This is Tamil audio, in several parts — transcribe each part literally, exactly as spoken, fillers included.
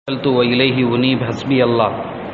وإليه أنيب حسبي الله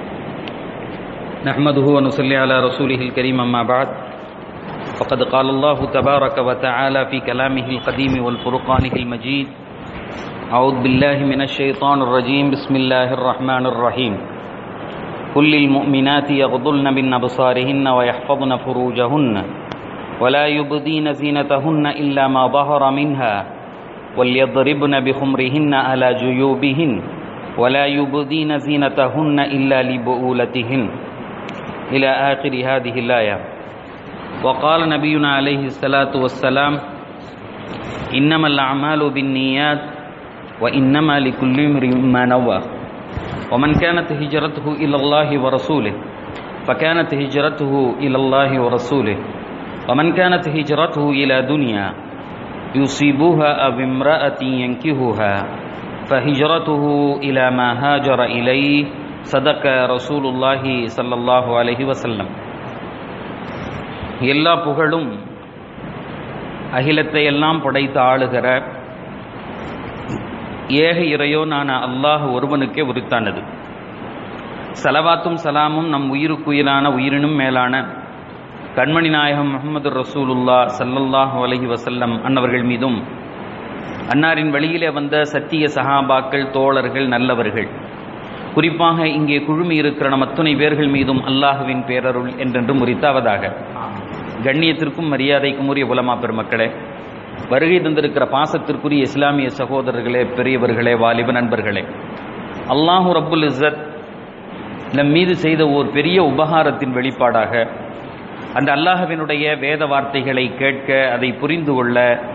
نحمده ونصلي على رسوله الكريم أما بعد فقد قال الله تبارك وتعالى في كلامه القديم والفرقانه المجيد أعوذ بالله من الشيطان الرجيم بسم الله الرحمن الرحيم قل للمؤمنات يغضضن من أبصارهن ويحفظن فروجهن ولا يبدين زينتهن إلا ما ظهر منها وليضربن بخمرهن على جيوبهن ولا يبدين زينتهن إلا لبؤولتهن إلى آخر هذه الآية. وقال نبينا عليه الصلاة والسلام إنما الأعمال بالنيات وإنما لكل امرئ ما نوى ومن كانت هجرته إلى الله ورسوله فكانت هجرته إلى الله ورسوله ومن كانت هجرته إلى دنيا يصيبها أو امرأة ينكحها فهجرته إلى ما هاجر إليه صدق رسول الله صلى الله عليه وسلم. எல்லா புகழும் அகிலத்தை எல்லாம் படைத்து ஆளுகிற ஏக இறையோனான அல்லாஹ் ஒருவனுக்கே உரித்தானது. சலவாத்தும் சலாமும் நம் உயிருக்குயிரான உயிரினும் மேலான கண்மணி நாயகம் முஹம்மது ரசூலுல்லாஹ் ஸல்லல்லாஹு அலைஹி வஸல்லம் அன்னவர்கள் மீதும் அன்னாரின் வழியிலே வந்த சத்திய சஹாபாக்கள், தோழர்கள், நல்லவர்கள், குறிப்பாக இங்கே குழுமி இருக்கிற நம் அத்துணை பேர்கள் மீதும் அல்லாஹுவின் பேரருள் என்றென்றும் உரித்தாவதாக. கண்ணியத்திற்கும் மரியாதைக்கும் உரிய உலமா பெருமக்களே, வருகை தந்திருக்கிற பாசத்திற்குரிய இஸ்லாமிய சகோதரர்களே, பெரியவர்களே, வாலிப நண்பர்களே, அல்லாஹு ரப்புல் இஸ்ஸத் நம் மீது செய்த ஓர் பெரிய உபகாரத்தின் வெளிப்பாடாக அந்த அல்லாஹ்வினுடைய வேத வார்த்தைகளை கேட்க, அதை புரிந்து கொள்ள,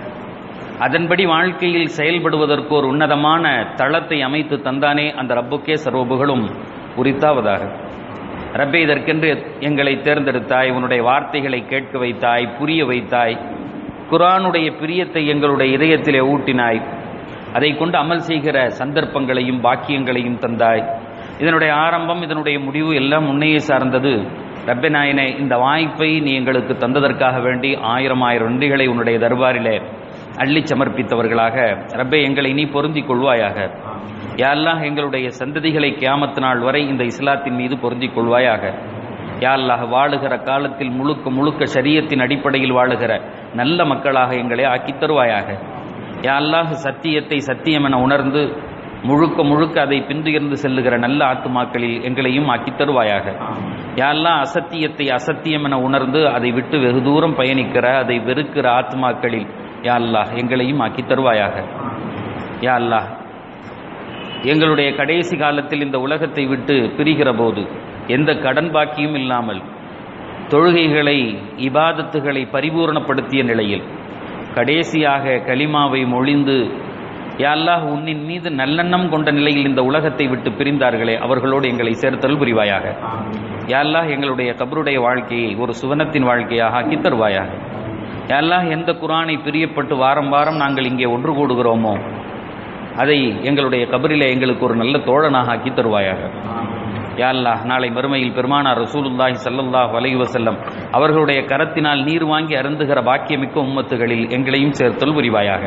அதன்படி வாழ்க்கையில் செயல்படுவதற்கு ஒரு உன்னதமான தளத்தை அமைத்து தந்தானே அந்த ரப்புக்கே சர்வபுகழும் உரித்தாவதாக. ரப்பே, இதற்கென்று எங்களை தேர்ந்தெடுத்தாய், உன்னுடைய வார்த்தைகளை கேட்க வைத்தாய், புரிய வைத்தாய், குர்ஆனுடைய பிரியத்தை எங்களுடைய இதயத்திலே ஊட்டினாய், அதை கொண்டு அமல் செய்கிற சந்தர்ப்பங்களையும் பாக்கியங்களையும் தந்தாய். இதனுடைய ஆரம்பம், இதனுடைய முடிவு எல்லாம் உன்னையே சார்ந்தது. ரப்பே நாயனே, இந்த வாய்ப்பை நீ எங்களுக்கு தந்ததற்காக வேண்டி ஆயிரம் ஆயிரம் நன்றிகளை உன்னுடைய தர்பாரிலே அள்ளி சமர்ப்பித்தவர்களாக ரப்பே எங்களை நீ பொருந்திக் கொள்வாயாக. யா அல்லாஹ், எங்களுடைய சந்ததிகளை கியாமத் நாள் வரை இந்த இஸ்லாத்தின் மீது பொருந்திக் கொள்வாயாக. யா அல்லாஹ், வாழுகிற காலத்தில் முழுக்க முழுக்க ஷரியத்தின் அடிப்படையில் வாழுகிற நல்ல மக்களாக எங்களை ஆக்கித் தருவாயாக. யா அல்லாஹ், சத்தியத்தை சத்தியம் என உணர்ந்து முழுக்க முழுக்க அதை பின்துயர்ந்து செல்லுகிற நல்ல ஆத்துமாக்களில் எங்களையும் ஆக்கித் தருவாயாக. யா அல்லாஹ், அசத்தியத்தை அசத்தியம் என உணர்ந்து அதை விட்டு வெகு தூரம் பயணிக்கிற, அதை வெறுக்கிற ஆத்துமாக்களில் யா அல்லாஹ் எங்களையும் ஆக்கித் தருவாயாக. யா அல்லாஹ், எங்களுடைய கடைசி காலத்தில் இந்த உலகத்தை விட்டு பிரிகிற போது எந்த கடன் பாக்கியும் இல்லாமல் தொழுகைகளை, இபாதத்துகளை பரிபூரணப்படுத்திய நிலையில் கடைசியாக கலிமாவை மொழிந்து யா அல்லாஹ் உன்னின் மீது நல்லெண்ணம் கொண்ட நிலையில் இந்த உலகத்தை விட்டு பிரிந்தார்களே, அவர்களோடு எங்களை சேர்த்தல் புரிவாயாக. யா அல்லாஹ், எங்களுடைய கபருடைய வாழ்க்கையை ஒரு சுவனத்தின் வாழ்க்கையாக ஆக்கி தருவாயாக. யா அல்லாஹ், எந்த குர்ஆனை பிரியப்பட்டு வாரம் வாரம் நாங்கள் இங்கே ஒன்று கூடுகிறோமோ அதை எங்களுடைய கபரிலே எங்களுக்கு ஒரு நல்ல தோழனாக ஆக்கி தருவாயாக. யா அல்லாஹ், நாளை மறுமையில் பெருமானார் ரசூலுல்லாஹி ஸல்லல்லாஹு அலைஹி வஸல்லம் அவர்களுடைய கரத்தினால் நீர் வாங்கி அருந்துகிற பாக்கியமிக்க உம்மத்துகளில் எங்களையும் சேர்த்தல் புரிவாயாக.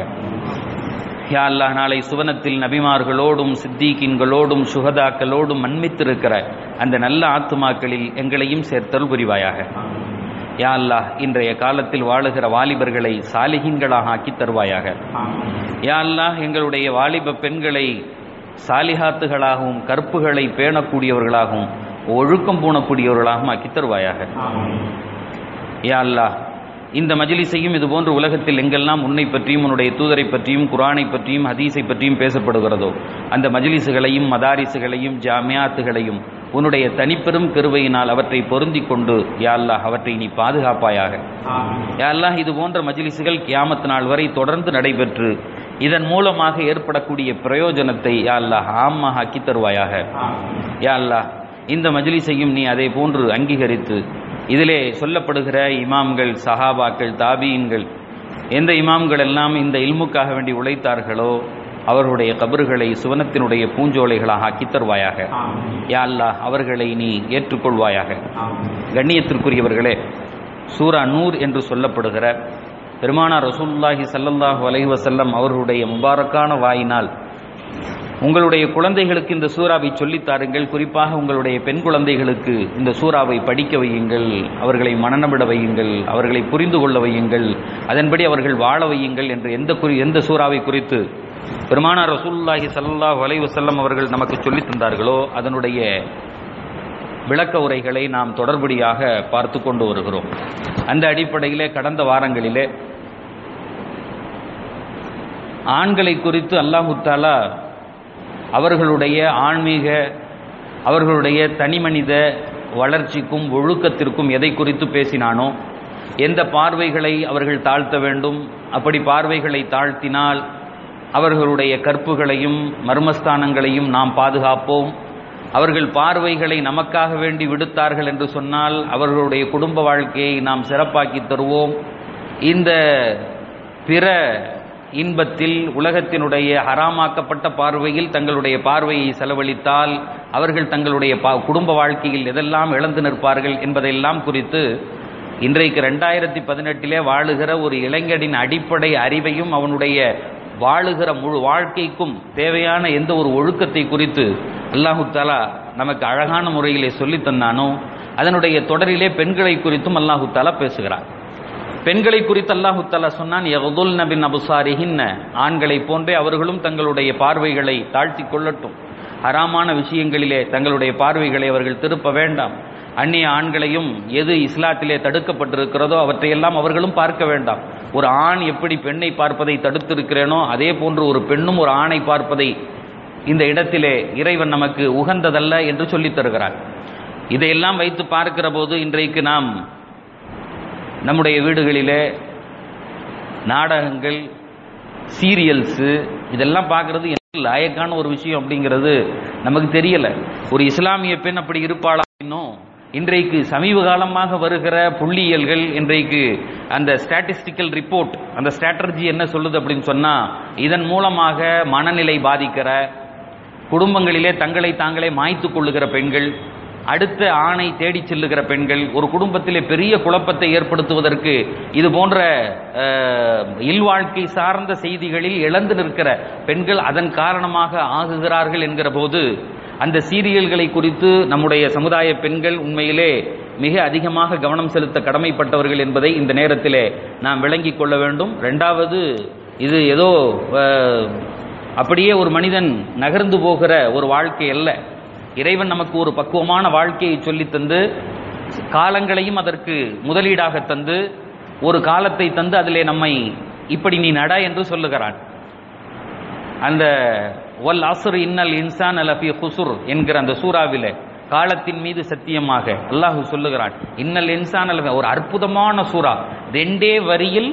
யா அல்லாஹ், நாளை சுவனத்தில் நபிமார்களோடும் சித்தீக்கின்களோடும் சுஹதாக்களோடும் மன்மித்திருக்கிற அந்த நல்ல ஆத்துமாக்களில் எங்களையும் சேர்த்தல் புரிவாயாக. யா அல்லாஹ், இன்றைய காலத்தில் வாழுகிற வாலிபர்களை சாலிஹீன்களாக ஆக்கி தருவாயாக. யா அல்லாஹ், எங்களுடைய வாலிப பெண்களை சாலிஹாத்துகளாகவும் கற்புகளை பேணக்கூடியவர்களாகவும் ஒழுக்கம் பூணக்கூடியவர்களாகவும் ஆக்கி தருவாயாக. யா அல்லாஹ், இந்த மஜ்லிஸையும் இதுபோன்று உலகத்தில் எங்கெல்லாம் உன்னை பற்றியும் உன்னுடைய தூதரை பற்றியும் குர்ஆனை பற்றியும் ஹதீஸை பற்றியும் பேசப்படுகிறதோ அந்த மஜ்லிஸுகளையும் மதாரிசுகளையும் ஜாமியாத்துகளையும் உன்னுடைய தனிப்பெரும் கிருபையினால் அவற்றை பொருந்தி கொண்டு யா அல்லாஹ் அவற்றை நீ பாதுகாப்பாயாக. யா அல்லாஹ், இது போன்ற மஜ்லிஸுகள் கியாமத் நாள் வரை தொடர்ந்து நடைபெற்று இதன் மூலமாக ஏற்படக்கூடிய பிரயோஜனத்தை யா அல்லாஹ் ஆமாக ஆக்கி தருவாயாக. யா அல்லாஹ், இந்த மஜ்லிஸையும் நீ அதே போன்று அங்கீகரித்து இதிலே சொல்லப்படுகிற இமாம்கள், சஹாபாக்கள், தாபீன்கள், எந்த இமாம்கள் எல்லாம் இந்த இல்முக்காக வேண்டி உழைத்தார்களோ அவர்களுடைய கபறுகளை சுவனத்தினுடைய பூஞ்சோலைகளாக ஆக்கி தருவாயாக. யா அல்லாஹ், அவர்களை நீ ஏற்றுக்கொள்வாயாக. கண்ணியத்திற்குரியவர்களே, சூரா நூர் என்று சொல்லப்படுகிற பெருமானார் ரசூலுல்லாஹி ஸல்லல்லாஹு அலைஹி வஸல்லம் அவர்களுடைய முபாரக்கான வாயினால் உங்களுடைய குழந்தைகளுக்கு இந்த சூறாவை சொல்லித்தாருங்கள், குறிப்பாக உங்களுடைய பெண் குழந்தைகளுக்கு இந்த சூறாவை படிக்க வையுங்கள், அவர்களை மனநமிட வையுங்கள், அவர்களை புரிந்து கொள்ள வையுங்கள், அதன்படி அவர்கள் வாழ வையுங்கள் என்று எந்த குறி எந்த சூறாவை குறித்து பெருமானார் ரசூலுல்லாஹி ஸல்லல்லாஹு அலைஹி வஸல்லம் அவர்கள் நமக்கு சொல்லித் தந்தார்களோ அதனுடைய விளக்க உரைகளை நாம் தொடர்படியாக பார்த்து கொண்டு வருகிறோம். அந்த அடிப்படையிலே கடந்த வாரங்களிலே ஆண்களை குறித்து அல்லாஹு தஆலா அவர்களுடைய ஆன்மீக, அவர்களுடைய தனிமனித வளர்ச்சிக்கும் ஒழுக்கத்திற்கும் எதை குறித்து பேசினானோ, எந்த பார்வைகளை அவர்கள் தாழ்த்த வேண்டும், அப்படி பார்வைகளை தாழ்த்தினால் அவர்களுடைய கற்புகளையும் மர்மஸ்தானங்களையும் நாம் பாதுகாப்போம், அவர்கள் பார்வைகளை நமக்காக வேண்டி விடுத்தார்கள் என்று சொன்னால் அவர்களுடைய குடும்ப வாழ்க்கையை நாம் சிறப்பாக்கி தருவோம், இந்த பிற இன்பத்தில் உலகத்தினுடைய ஹராமாக்கப்பட்ட பார்வையில் தங்களுடைய பார்வையை செலவழித்தால் அவர்கள் தங்களுடைய குடும்ப வாழ்க்கையில் எதெல்லாம் இழந்து நிற்பார்கள் என்பதையெல்லாம் குறித்து இன்றைக்கு ரெண்டாயிரத்தி பதினெட்டிலே வாழுகிற ஒரு இளைஞனின் அடிப்படை அறிவையும் அவனுடைய வாழுகிற முழு வாழ்க்கைக்கும் தேவையான எந்த ஒரு ஒழுக்கத்தை குறித்து அல்லாஹு தஆலா நமக்கு அழகான முறையிலே சொல்லித் தந்தானோ அதனுடைய தொடரிலே பெண்களை குறித்தும் அல்லாஹு தஆலா பேசுகிறார். பெண்களை குறித்து அல்லாஹு தஆலா சொன்னான், யகுதுல்ன பின் அபுசாரிஹின்ன, ஆண்களை போன்றே அவர்களும் தங்களுடைய பார்வைகளை தாழ்த்தி கொள்ளட்டும், ஹராமான விஷயங்களிலே தங்களுடைய பார்வைகளை அவர்கள் திருப்ப வேண்டாம், அந்நிய ஆண்களையும் எது இஸ்லாத்திலே தடுக்கப்பட்டிருக்கிறதோ அவற்றையெல்லாம் அவர்களும் பார்க்க வேண்டாம். ஒரு ஆண் எப்படி பெண்ணை பார்ப்பதை தடுத்திருக்கிறேனோ அதே போன்று ஒரு பெண்ணும் ஒரு ஆணை பார்ப்பதை இந்த இடத்திலே இறைவன் நமக்கு உகந்ததல்ல என்று சொல்லித் தருகிறார். இதையெல்லாம் வைத்து பார்க்கிற போது இன்றைக்கு நாம் நம்முடைய வீடுகளிலே நாடகங்கள், சீரியல்ஸு இதெல்லாம் பார்க்கறது லாயக்கான ஒரு விஷயம் அப்படிங்கிறது நமக்கு தெரியல. ஒரு இஸ்லாமிய பெண் அப்படி இருப்பாளா? இன்னும் இன்றைக்கு சமீப காலமாக வருகிற புள்ளியியல்கள், இன்றைக்கு அந்த ஸ்டாட்டிஸ்டிக்கல் ரிப்போர்ட், அந்த ஸ்ட்ராட்டஜி என்ன சொல்லுது அப்படின்னு சொன்னா, இதன் மூலமாக மனநிலை பாதிக்கிற, குடும்பங்களிலே தங்களை தாங்களே மாய்த்து கொள்ளுகிற பெண்கள், அடுத்த ஆணை தேடி செல்லுகிற பெண்கள், ஒரு குடும்பத்திலே பெரிய குழப்பத்தை ஏற்படுத்துவதற்கு இது போன்ற இல்வாழ்க்கை சார்ந்த செய்திகளில் இழந்து நிற்கிற பெண்கள் அதன் காரணமாக ஆகுகிறார்கள் என்கிற போது அந்த சீரியல்களை குறித்து நம்முடைய சமுதாய பெண்கள் உண்மையிலே மிக அதிகமாக கவனம் செலுத்த கடமைப்பட்டவர்கள் என்பதை இந்த நேரத்திலே நாம் விளங்கிக் கொள்ள வேண்டும். ரெண்டாவது, இது ஏதோ அப்படியே ஒரு மனிதன் நகர்ந்து போகிற ஒரு வாழ்க்கை அல்ல. இறைவன் நமக்கு ஒரு பக்குவமான வாழ்க்கையை சொல்லித் தந்து, காலங்களையும் அதற்கு முதலீடாக தந்து, ஒரு காலத்தை தந்து அதிலே நம்மை இப்படி நீ நட என்று சொல்லுகிறான். அந்த வல் அஸ்ர் இன்னல் இன்சான லஃபீ குஸ்ர் என்கிற அந்த சூறாவிலே காலத்தின் மீது சத்தியமாக அல்லாஹ் சொல்லுகிறான். இன்னல் இன்சான, ஒரு அற்புதமான சூறா, ரெண்டே வரியில்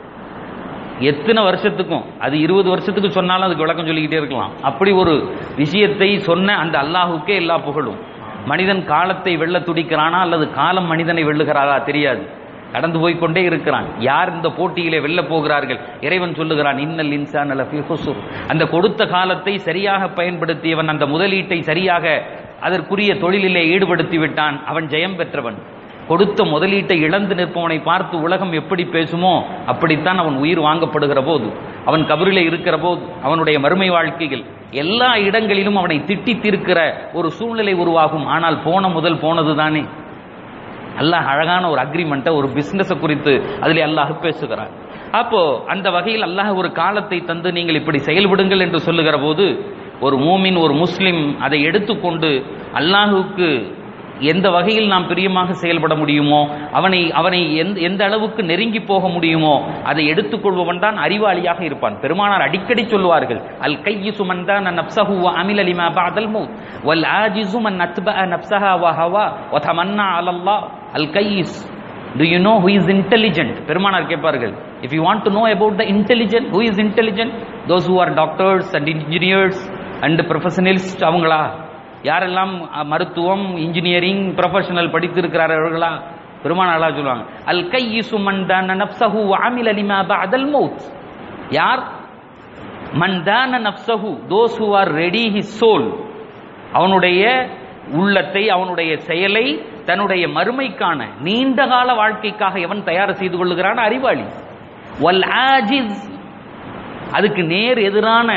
எத்தனை வருஷத்துக்கும், அது இருபது வருஷத்துக்கு சொன்னாலும் அதுக்கு விளக்கம் சொல்லிக்கிட்டே இருக்கலாம். அப்படி ஒரு விஷயத்தை சொன்ன அந்த அல்லாஹுக்கே எல்லா புகழும். மனிதன் காலத்தை வெல்ல துடிக்கிறானா அல்லது காலம் மனிதனை வெல்லுகிறாரா தெரியாது, கடந்து போய்கொண்டே இருக்கிறான். யார் இந்த போட்டியிலே வெல்ல போகிறார்கள்? இறைவன் சொல்லுகிறான், இன்னல் இன்சான லஃபீ குஸ்ர். அந்த கொடுத்த காலத்தை சரியாக பயன்படுத்தியவன், அந்த முதலீட்டை சரியாக அதற்குரிய தொழிலிலே ஈடுபடுத்தி விட்டான், அவன் ஜெயம் பெற்றவன். கொடுத்த முதலீட்டை இழந்து நிற்பவனை பார்த்து உலகம் எப்படி பேசுமோ அப்படித்தான் அவன் உயிர் வாங்கப்படுகிற போது, அவன் கபரிலே இருக்கிற போது, அவனுடைய மறுமை வாழ்க்கைகள் எல்லா இடங்களிலும் அவனை திட்டி தீர்க்கிற ஒரு சூழ்நிலை உருவாகும். ஆனால் போன முதல் போனது தானே. அல்லாஹ் அழகான ஒரு அக்ரிமெண்ட்டை, ஒரு பிசினஸ் குறித்து அதிலே அல்லாஹ் பேசுகிறார். அப்போ அந்த வகையில் அல்லாஹ் ஒரு காலத்தை தந்து நீங்கள் இப்படி செயல்படுங்கள் என்று சொல்லுகிற போது ஒரு மூமின், ஒரு முஸ்லிம் அதை எடுத்துக்கொண்டு அல்லாஹுக்கு எந்த வகையில் நாம் பிரியமாக செயல்பட முடியுமோ, அவனை அவனை எந்த அளவுக்கு நெருங்கி போக முடியுமோ அதை எடுத்துக்கொள்பவன் தான் அறிவாளியாக இருப்பான். பெருமானார் அடிக்கடி சொல்வார்கள், அல் கையிசு மன் தான நஃப்ஸஹு வ அமில லிமா பஅதல் மௌத் வல் ஆஜிஸு மன் அத்பஅ நஃப்ஸஹா வ ஹவா வ தமன்னா அலல்லாஹ். அல் கையிஸ், do you know who is intelligent? பெருமானார் கேட்பார்கள், if you want to know about the intelligent, who is intelligent? Those who are doctors and engineers and professionals, அவங்களா? யாரெல்லாம் மருத்துவம், இன்ஜினியரிங், ப்ரொஃபஷனல் படித்திருக்கிறார்களா? பெருமானார் சொல்லுவாங்க, அல் கையிசு மன் தான நஃப்ஸஹு வ அமில லிமா பஅதல் மௌத். யார்? மன் தான நஃப்ஸஹு, those who are ready his soul, அவனுடைய உள்ளத்தை, அவனுடைய செயலை தன்னுடைய மறுமைக்கான நீண்ட கால வாழ்க்கைக்காக எவன் தயார் செய்து கொள்ளுகிறான் அறிவாளி. வல் ஆஜிஸ், அதுக்கு நேர் எதிரான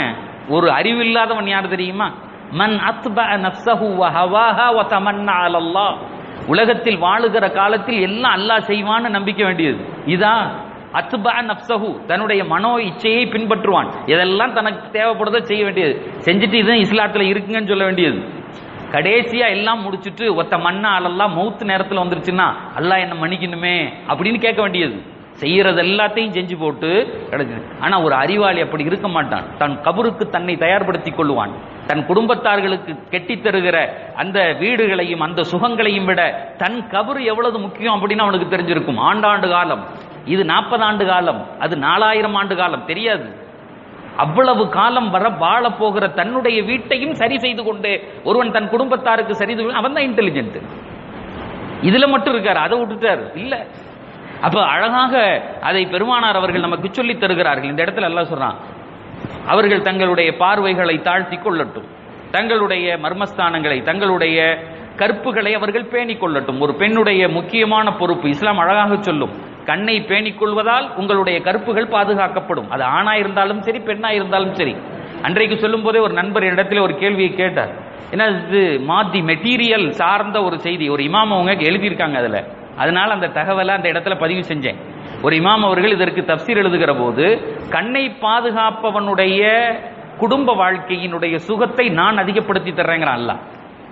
ஒரு அறிவில்லாதவன் யார் தெரியுமா? மன் அத்பஅ நஃப்ஸஹு வ ஹவாஹா வ தமன்னா அலல்லாஹ். உலகத்தில் வாழுகிற காலத்தில் எல்லாம் அல்லாஹ் செய்வான்னு நம்பிக்க வேண்டியது. இதா அத்பஅ நஃப்ஸஹு, தன்னுடைய மனோ இச்சையை பின்பற்றுவான். இதெல்லாம் தனக்கு தேவைப்படுறதை செய்ய வேண்டியது, செஞ்சுட்டு இதுதான் இஸ்லாத்துல இருக்குங்கன்னு சொல்ல வேண்டியது. கடைசியா எல்லாம் முடிச்சுட்டு ஒத்த மன்னா அலல்லாஹ், மௌத்து நேரத்தில் வந்துருச்சுன்னா அல்லாஹ் என்ன மன்னிக்கணுமே அப்படின்னு கேட்க வேண்டியது. செய்யறது எல்லாத்தையும் செஞ்சு போட்டு கிடைச்சது. ஆனா ஒரு அறிவாளி அப்படி இருக்க மாட்டான். தன் கபருக்கு தன்னை தயார்படுத்திக் கொள்வான். தன் குடும்பத்தார்களுக்கு கெட்டி தருகிற அந்த வீடுகளையும் அந்த சுகங்களையும் விட தன் கபரு எவ்வளவு முக்கியம் அப்படின்னு அவனுக்கு தெரிஞ்சிருக்கும். ஆண்டாண்டு காலம், இது நாற்பது ஆண்டு காலம், அது நாலாயிரம் ஆண்டு காலம் தெரியாது. அவ்வளவு காலம் வர வாழ போகிற தன்னுடைய வீட்டையும் சரி செய்து கொண்டு ஒருவன் தன் குடும்பத்தாருக்கு சரி, அவன் தான் இன்டெலிஜென்ட். இதுல மட்டும் இருக்காரு, அதை விட்டுட்டாரு இல்ல. அப்ப அழகாக அதை பெருமானார் அவர்கள் நமக்கு சொல்லி தருகிறார்கள். இந்த இடத்துல எல்லாம் சொல்றான், அவர்கள் தங்களுடைய பார்வைகளை தாழ்த்தி கொள்ளட்டும், தங்களுடைய மர்மஸ்தானங்களை தங்களுடைய கற்புகளை அவர்கள் பேணிக் கொள்ளட்டும். ஒரு பெண்ணுடைய முக்கியமான பொறுப்பு இஸ்லாம் அழகாக சொல்லும், கண்ணை பேணிக் கொள்வதால் உங்களுடைய கற்புகள் பாதுகாக்கப்படும். அது ஆணா இருந்தாலும் சரி பெண்ணா இருந்தாலும் சரி. அன்றைக்கு சொல்லும் போதே ஒரு நண்பர் இடத்துல ஒரு கேள்வியை கேட்டார். ஏன்னா இது மாத்தி மெட்டீரியல் சார்ந்த ஒரு செய்தி, ஒரு இமாம் அவங்க எழுதியிருக்காங்க அதுல, அதனால அந்த தகவலை அந்த இடத்துல பதிவு செஞ்சேன். ஒரு இமாம் அவர்கள் இதற்கு தப்சீர் எழுதுகிற போது, கண்ணை பாதுகாப்பவனுடைய குடும்ப வாழ்க்கையினுடைய சுகத்தை நான் அதிகப்படுத்தி தர்றேங்கிறான் அல்லாஹ்.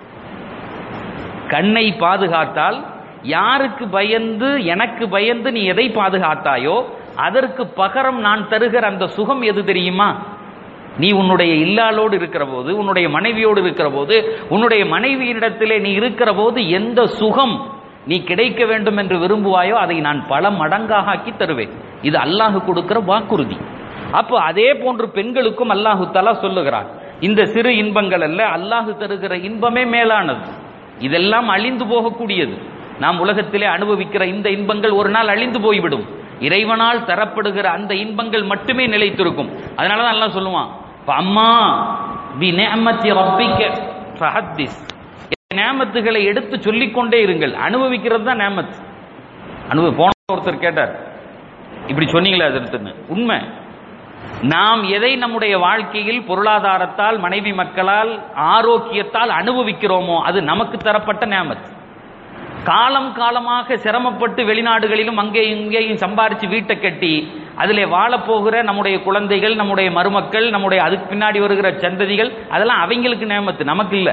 கண்ணை பாதுகாத்தால் யாருக்கு பயந்து எனக்கு பயந்து நீ எதை பாதுகாத்தாயோ அதற்கு பகரம் நான் தருகிற அந்த சுகம் எது தெரியுமா? நீ உன்னுடைய இல்லாளோடு இருக்கிற போது, உன்னுடைய மனைவியோடு இருக்கிற போது, உன்னுடைய மனைவியிடத்திலே நீ இருக்கிற போது எந்த சுகம் நீ கிடைக்க வேண்டும் என்று விரும்புவாயோ அதை நான் பல மடங்காக ஆக்கி தருவேன். இது அல்லாஹ் கொடுக்கிற வாக்குறுதி. அப்போ அதே போன்று பெண்களுக்கும் அல்லாஹு தஆலா சொல்லுகிறான், இந்த சிறு இன்பங்கள் அல்ல, அல்லாஹ் தருகிற இன்பமே மேலானது. இதெல்லாம் அழிந்து போகக்கூடியது. நாம் உலகத்திலே அனுபவிக்கிற இந்த இன்பங்கள் ஒரு நாள் அழிந்து போய்விடும். இறைவனால் தரப்படுகிற அந்த இன்பங்கள் மட்டுமே நிலைத்திருக்கும். அதனாலதான் அல்லாஹ் சொல்லுவான், அம்மா பி நிஅமத்தி ரப்பிக ஃபஹத்திஸ், நேமத்துகளை எடுத்து சொல்லிக்கொண்டே இருங்கள். அனுபவிக்கிறது தான் நேமத். அனுபவி போன ஒருத்தர் கேட்டார், இப்படி சொன்னீங்களா அதற்கு? உண்மை. நாம் எதை நம்முடைய வாழ்க்கையில் பொருளாதாரத்தால், மனைவி மக்களால், ஆரோக்கியத்தால் அனுபவிக்கிறோமோ அது நமக்கு தரப்பட்ட நேமத். காலம் காலமாக சிரமப்பட்டு வெளிநாடுகளிலும் அங்கே இங்கேயும் சம்பாரிச்சு வீட்டை கட்டி அதிலே வாழப்போகிற நம்முடைய குழந்தைகள், நம்முடைய மருமக்கள், நம்முடைய அதுக்கு பின்னாடி வருகிற சந்ததிகள், அதெல்லாம் அவங்களுக்கு நேமத்து, நமக்கு இல்லை.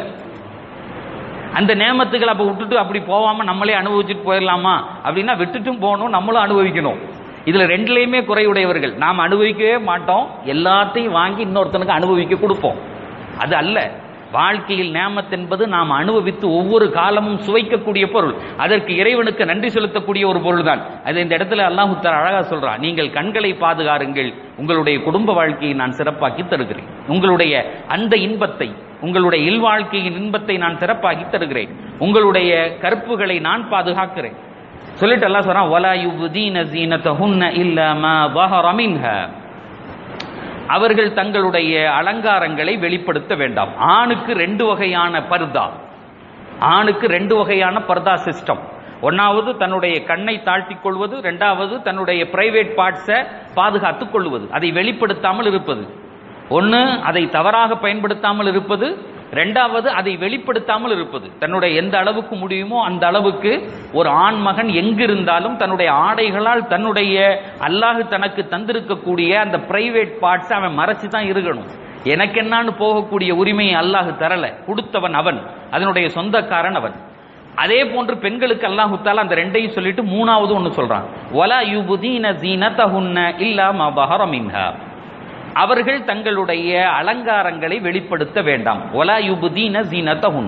அந்த நேமத்துக்களை அப்ப விட்டுட்டு அப்படி போவாம நம்மளே அனுபவிச்சுட்டு போயிடலாமா அப்படின்னா, விட்டுட்டும் போகணும், நம்மளும் அனுபவிக்கணும். இதுல ரெண்டுலையுமே குறையுடையவர்கள். நாம் அனுபவிக்கவே மாட்டோம், எல்லாத்தையும் வாங்கி இன்னொருத்தனுக்கு அனுபவிக்க கொடுப்போம். அது அல்ல வாழ்க்கையில். நேமத் என்பது நாம் அனுபவித்து ஒவ்வொரு காலமும் சுவைக்கக்கூடிய பொருள். அதற்கு இறைவனுக்கு நன்றி செலுத்தக்கூடிய ஒரு பொருள் தான் அது. இந்த இடத்துல அல்லாஹ் தஆலா அழகா சொல்றான், நீங்கள் கண்களை பாதுகாருங்கள், உங்களுடைய குடும்ப வாழ்க்கையை நான் சிறப்பாக்கி தருகிறேன். உங்களுடைய அந்த இன்பத்தை, உங்களுடைய இல்வாழ்க்கையின் இன்பத்தை நான் சிறப்பாக்கி தருகிறேன். உங்களுடைய கற்புகளை நான் பாதுகாக்கிறேன். சொல்லிட்டு அல்லாஹ் சொல்றான், வலா யுப்தீன ஸீனதஹுன்ன இல்லா மா ظஹர மின்ஹா, அவர்கள் தங்களுடைய அலங்காரங்களை வெளிப்படுத்த வேண்டாம். ஆணுக்கு ரெண்டு வகையான பர்தா, ஆணுக்கு ரெண்டு வகையான பர்தா சிஸ்டம். ஒன்னாவது தன்னுடைய கண்ணை தாழ்த்திக் கொள்வது, இரண்டாவது தன்னுடைய பிரைவேட் பார்ட்ஸை பாதுகாத்துக் கொள்வது, அதை வெளிப்படுத்தாமல் இருப்பது. ஒன்னு அதை தவறாக பயன்படுத்தாமல் இருப்பது, இரண்டாவது அதை வெளிப்படுத்தாமல் இருப்பது. தன்னுடைய எந்த அளவுக்கு முடியுமோ அந்த அளவுக்கு ஒரு ஆண் மகன் எங்கிருந்தாலும் தன்னுடைய ஆடைகளால் தன்னுடைய அல்லாஹ் தனக்கு தந்திருக்கக்கூடிய அந்த பிரைவேட் பார்ட்ஸ் அவன் மறைச்சு தான் இருக்கணும். எனக்கு என்னான்னு போகக்கூடிய உரிமையை அல்லாஹ் தரல, கொடுத்தவன் அவன், அதனுடைய சொந்தக்காரன் அவன். அதே போன்று பெண்களுக்கு அல்லாஹ் தஆலா அந்த ரெண்டையும் சொல்லிட்டு மூணாவது ஒன்னு சொல்றான், வலா யுப்தீன ஸீனதஹுன்ன இல்லா மா ظஹர மின்ஹா, அவர்கள் தங்களுடைய அலங்காரங்களை வெளிப்படுத்த வேண்டாம். வலா யுப்தீன ஸீனதஹுன்,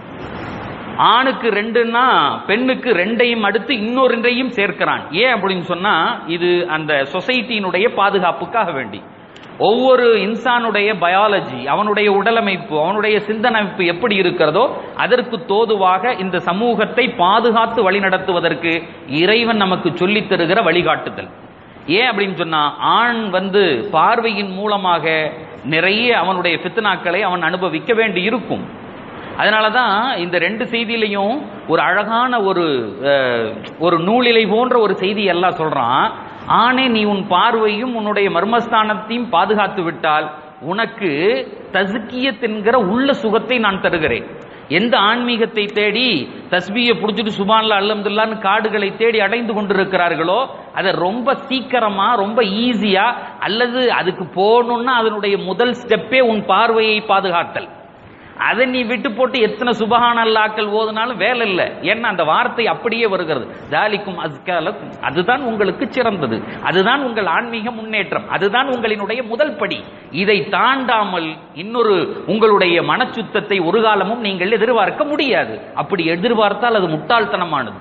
ஆணுக்கு ரெண்டுன்னா பெண்ணுக்கு ரெண்டையும் அடுத்து இன்னொன்றையும் சேர்க்கிறான். ஏன் அப்படின்னு சொன்னா, இது அந்த சொசைட்டியினுடைய பாதுகாப்புக்காக வேண்டி. ஒவ்வொரு இன்சானுடைய பயாலஜி, அவனுடைய உடலமைப்பு, அவனுடைய சிந்தனைப்பு எப்படி இருக்கிறதோ அதற்கு தோதுவாக இந்த சமூகத்தை பாதுகாத்து வழிநடத்துவதற்கு இறைவன் நமக்கு சொல்லித் தருகிற வழிகாட்டுதல். ஏன் அப்படின்னு சொன்னா, ஆண் வந்து பார்வையின் மூலமாக நிறைய அவனுடைய ஃபித்னாக்களை அவன் அனுபவிக்க வேண்டி இருக்கும். அதனாலதான் இந்த ரெண்டு செய்தியிலையும் ஒரு அழகான ஒரு ஒரு நூலிலை போன்ற ஒரு செய்தி எல்லாம் சொல்றான். ஆணே, நீ உன் பார்வையும் உன்னுடைய மர்மஸ்தானத்தையும் பாதுகாத்து விட்டால் உனக்கு தஸ்கியத் என்கிற உள்ள சுகத்தை நான் தருகிறேன். எந்த ஆன்மீகத்தை தேடி தஸ்பியை புடிச்சிட்டு சுபான்லா அல்ஹம்துலில்லாஹ்னு காடுகளை தேடி அடைந்து கொண்டிருக்கிறார்களோ அதை ரொம்ப சீக்கிரமா ரொம்ப ஈஸியா, அல்லது அதுக்கு போகணும்னா அதனுடைய முதல் ஸ்டெப்பே உன் பார்வையை பாதுகாத்தல். அதை நீ விட்டு போட்டு எத்தனை சுபஹானல்லாக்கள் ஓதுனாலும் வேலை இல்லை. ஏன்னா அந்த வார்த்தை அப்படியே வருகிறது. தாலிக்கும் அஸ்காலக்கும், அதுதான் உங்களுக்கு சிறந்தது, அதுதான் உங்கள் ஆன்மீக முன்னேற்றம், அதுதான் உங்களினுடைய முதல் படி. இதை தாண்டாமல் இன்னொரு உங்களுடைய மனச்சுத்தத்தை ஒரு காலமும் நீங்கள் எதிர்பார்க்க முடியாது. அப்படி எதிர்பார்த்தால் அது முட்டாள்தனமானது.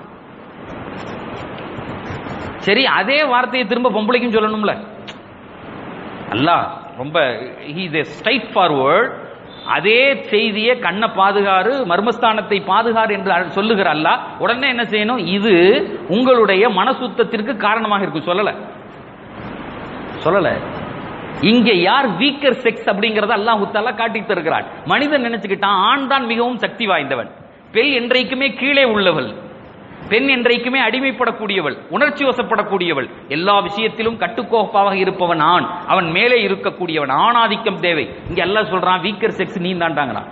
சரி, அதே வார்த்தையை திரும்ப பொம்பளைக்கும் சொல்லணும்ல. அல்லாஹ் ரொம்ப he is a straight forward. அதே செய்தியை கண்ணை பாதுகாரு, மர்மஸ்தானத்தை பாதுகாரு என்று சொல்லுகிற அல்லாஹ் உடனே என்ன செய்யணும்? இது உங்களுடைய மனசுத்தத்திற்கு காரணமாக இருக்கு. சொல்லல சொல்லல இங்க யார் வீக்கர் செக்ஸ் அப்படிங்கறத அல்லாஹ் தஆலா காட்டி தருகிறார். மனிதன் நினைச்சுக்கிட்டான் ஆண் தான் மிகவும் சக்தி வாய்ந்தவன், பெண் என்றைக்குமே கீழே உள்ளவள், பெண் என்றைக்குமே அடிமைப்படக்கூடியவள், உணர்ச்சி வசப்படக்கூடியவள், எல்லா விஷயத்திலும் கட்டுக்கோப்பாக இருப்பவன் ஆண், அவன் மேலே இருக்கக்கூடியவன், ஆணாதிக்கம் தேவை. இங்க எல்லாம் சொல்றான் வீக்கர் செக்ஸ் நீ தான்டாங்கறான்.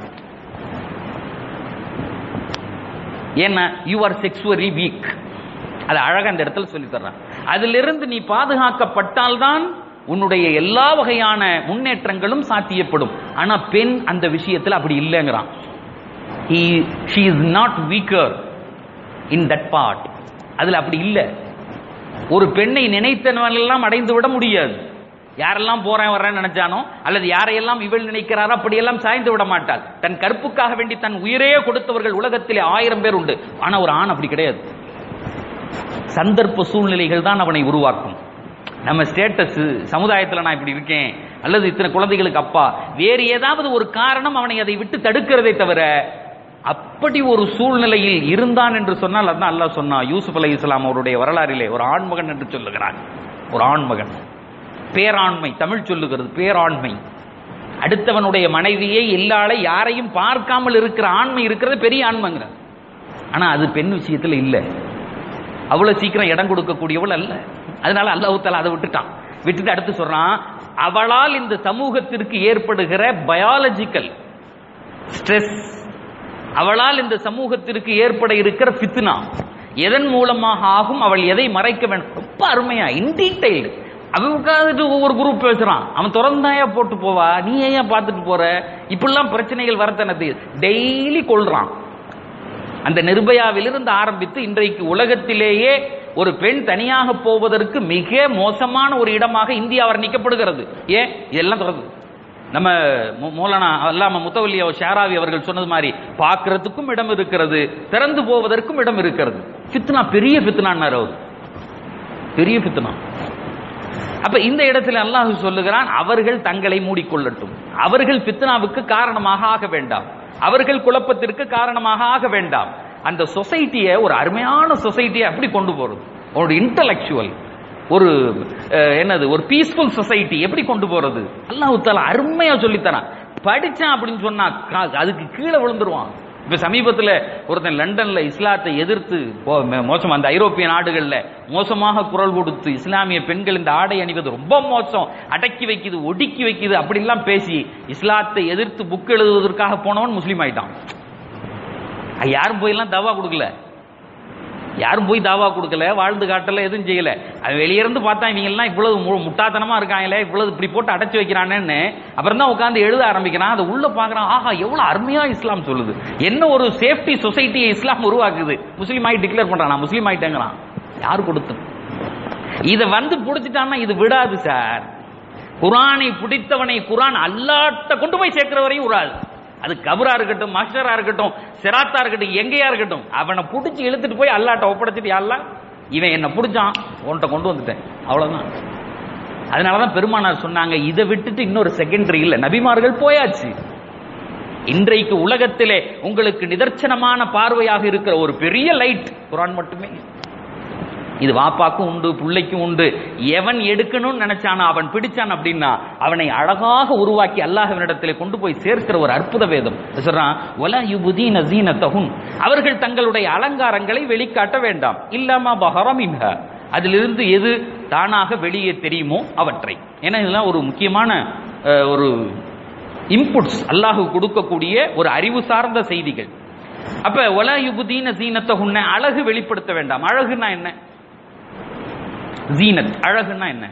ஏன்னா யூ ஆர் செக்சுவலி வீக். அது அழகா அந்த இடத்துல சொல்லி தர்றான். அதிலிருந்து நீ பாதுகாக்கப்பட்டால் தான் உன்னுடைய எல்லா வகையான முன்னேற்றங்களும் சாத்தியப்படும். ஆனா பெண் அந்த விஷயத்தில் அப்படி இல்லைங்கிறான். he she is not weaker in that part. அதுல அப்படி இல்லை. ஒரு பெண்ணை நினைத்தவனெல்லாம் அடைந்து விட முடியாது. யாரெல்லாம் போறேன் வர்றேன்னு நினைச்சானோ அல்லது யாரையெல்லாம் இவள் நினைக்கிறாரோ அப்படியெல்லாம் சாய்ந்து விட மாட்டாள். தன் கற்புக்காக வேண்டி தன் உயிரையே கொடுத்தவர்கள் உலகத்திலே ஆயிரம் பேர் உண்டு. ஆனா ஒரு ஆண் அப்படி கிடையாது. சந்தர்ப்ப சூழ்நிலைகள் தான் அவனை உருவாக்கும். நம்ம ஸ்டேட்டஸ், சமுதாயத்தில் நான் இப்படி இருக்கேன் அல்லது இத்தனை குழந்தைகளுக்கு அப்பா, வேறு ஏதாவது ஒரு காரணம் அவனை அதை விட்டு தடுக்கிறதை தவிர, அப்படி ஒரு சூழ்நிலையில் இருந்தான் என்று சொன்னால் அதான் அல்லாஹ் சொன்னா. யூசுப் அலைஹிஸ்ஸலாம் அவருடைய வரலாறிலே ஒரு ஆண்மகன் என்று சொல்லுகிறான். ஒரு ஆண்மகன், பேராண்மை தமிழ் சொல்லுகிறது, பேராண்மை. அடுத்தவனுடைய மனைவியை இல்லாத யாரையும் பார்க்காமல் இருக்கிற ஆண்மை இருக்கிறது பெரிய ஆண்மைங்கிற. ஆனா அது பெண் விஷயத்துல இல்ல. அவ்வளவு சீக்கிரம் இடம் கொடுக்கக்கூடியவள் அல்ல. அதனால அல்லாஹ் தஆலா அதை விட்டுட்டான். விட்டுட்டு அடுத்து சொல்றான், அவளால் இந்த சமூகத்திற்கு ஏற்படுகிற பயாலஜிக்கல் ஸ்ட்ரெஸ், அவளால் இந்த சமூகத்திற்கு ஏற்பட இருக்கிற ஃபித்னா எதன் மூலமாக ஆகும், அவள் எதை மறைக்க வேண்டும், ரொம்ப அருமையா இன் டீடைல்டு. அவன் உட்காந்துட்டு ஒவ்வொரு குரூப் பேசுறான். அவன் திறந்தாயா போட்டு போவா, நீ ஏன் பார்த்துட்டு போற, இப்படிலாம் பிரச்சனைகள் வரத்தனது டெய்லி கொள்றான். அந்த நிர்பயாவிலிருந்து ஆரம்பித்து இன்றைக்கு உலகத்திலேயே ஒரு பெண் தனியாக போவதற்கு மிக மோசமான ஒரு இடமாக இந்தியா வர்ணிக்கப்படுகிறது. ஏன் இதெல்லாம் தொடர்ந்து நம்ம மௌலானா அல்லாம முத்தவல்லி ஷாராவி அவர்கள் சொன்னது மாதிரி பார்க்கறதுக்கும் இடம் இருக்கிறது, திறந்து போவதற்கும் இடம் இருக்கிறது. ஃபித்னா பெரிய ஃபித்னான்னார் அவர், பெரிய ஃபித்னா. அப்ப இந்த இடத்துல அல்லாஹ் சொல்லுகிறான், அவர்கள் தங்களை மூடிக்கொள்ளட்டும், அவர்கள் ஃபித்னாவுக்கு காரணமாக ஆக வேண்டாம், அவர்கள் குழப்பத்திற்கு காரணமாக ஆக வேண்டாம். அந்த சொசைட்டியை, ஒரு அருமையான சொசைட்டியை அப்படி கொண்டு போறது, ஒரு இன்டலெக்சுவல், ஒரு என்னது ஒரு பீஸ்ஃபுல் சொசைட்டி எப்படி கொண்டு போறது அல்லாஹ் தஆலா அருமையா சொல்லித்தரான். படிச்சான் அப்படின்னு சொன்னா அதுக்கு கீழே விழுந்துருவான். இப்ப சமீபத்தில் ஒருத்தன் லண்டன்ல இஸ்லாத்தை எதிர்த்து மோசம், அந்த ஐரோப்பிய நாடுகள்ல மோசமாக குரல் கொடுத்து இஸ்லாமிய பெண்கள் இந்த ஆடை அணிவது ரொம்ப மோசம், அடக்கி வைக்குது, ஒடுக்கி வைக்குது அப்படிலாம் பேசி இஸ்லாத்தை எதிர்த்து புக் எழுதுவதற்காக போனவன் முஸ்லீம் ஆயிட்டான். யாரும் போயெல்லாம் தவா கொடுக்கல, யாரும் போய் தாவா கொடுக்கல, வாழ்ந்து காட்டல, எதுவும் செய்யல. அது வெளியிருந்து பார்த்தா இவங்க எல்லாம் இவ்வளவு முட்டாத்தனமா இருக்காங்களே, இவ்வளவு இப்படி போட்டு அடைச்சு வைக்கிறானேன்னு அப்புறம் தான் உட்காந்து எழுத ஆரம்பிக்கிறான். அதை உள்ள பாக்குறான், ஆஹா எவ்வளவு அருமையா இஸ்லாம் சொல்லுது, என்ன ஒரு சேஃப்டி சொசைட்டியை இஸ்லாம் உருவாக்குது. முஸ்லீம் ஆகி டிக்ளேர் பண்றான், நான் முஸ்லீம் ஆயிட்டேங்கிறான். யாரு கொடுத்து இதை வந்து பிடிச்சிட்டான்னா இது விடாது சார். குரானை பிடித்தவனை குரான் அல்லாட்ட கொண்டு போய் சேர்க்கிற வரையும் விடாது. அது கபரா இருக்கட்டும், மஹ்ஷரா இருக்கட்டும், சிராத்தா இருக்கட்டும், எங்கேயா இருக்கட்டும், அவனை பிடிச்சி இழுத்துட்டு போய் அல்லாட்ட ஒப்படைச்சிட்டு, யாரெல்லாம் இவன் என்ன பிடிச்சான் உன்கிட்ட கொண்டு வந்துட்டேன், அவ்வளவுதான். அதனாலதான் பெருமானார் சொன்னாங்க, இதை விட்டுட்டு இன்னொரு செகண்டரி இல்லை, நபிமார்கள் போயாச்சு. இன்றைக்கு உலகத்திலே உங்களுக்கு நிதர்சனமான பார்வையாக இருக்கிற ஒரு பெரிய லைட் குரான் மட்டுமே. இது வாப்பாக்கும் உண்டு, பிள்ளைக்கும் உண்டு. எவன் எடுக்கணும்னு நினைச்சானா, அவன் பிடிச்சான் அப்படின்னா அவனை அழகாக உருவாக்கி அல்லாஹ்வினிடத்திலே கொண்டு போய் சேர்க்கிற ஒரு அற்புத வேதம் சொல்றான். வலா யுபதீன ஸீனத்தஹுன், அவர்கள் தங்களுடைய அலங்காரங்களை வெளிக்காட்ட வேண்டாம். இல்லாமா பஹரமின்ஹ, அதிலிருந்து எது தானாக வெளியே தெரியுமோ அவற்றை. ஏன்னா இதெல்லாம் ஒரு முக்கியமான ஒரு இன்புட்ஸ், அல்லாஹ் கொடுக்கக்கூடிய ஒரு அறிவு சார்ந்த செய்திகள். அப்ப வலா யுபுதீன ஸீனத்தஹுன்ன, அழகு வெளிப்படுத்த வேண்டாம். அழகுனா என்ன? ஜீனத், அழகுனா என்ன?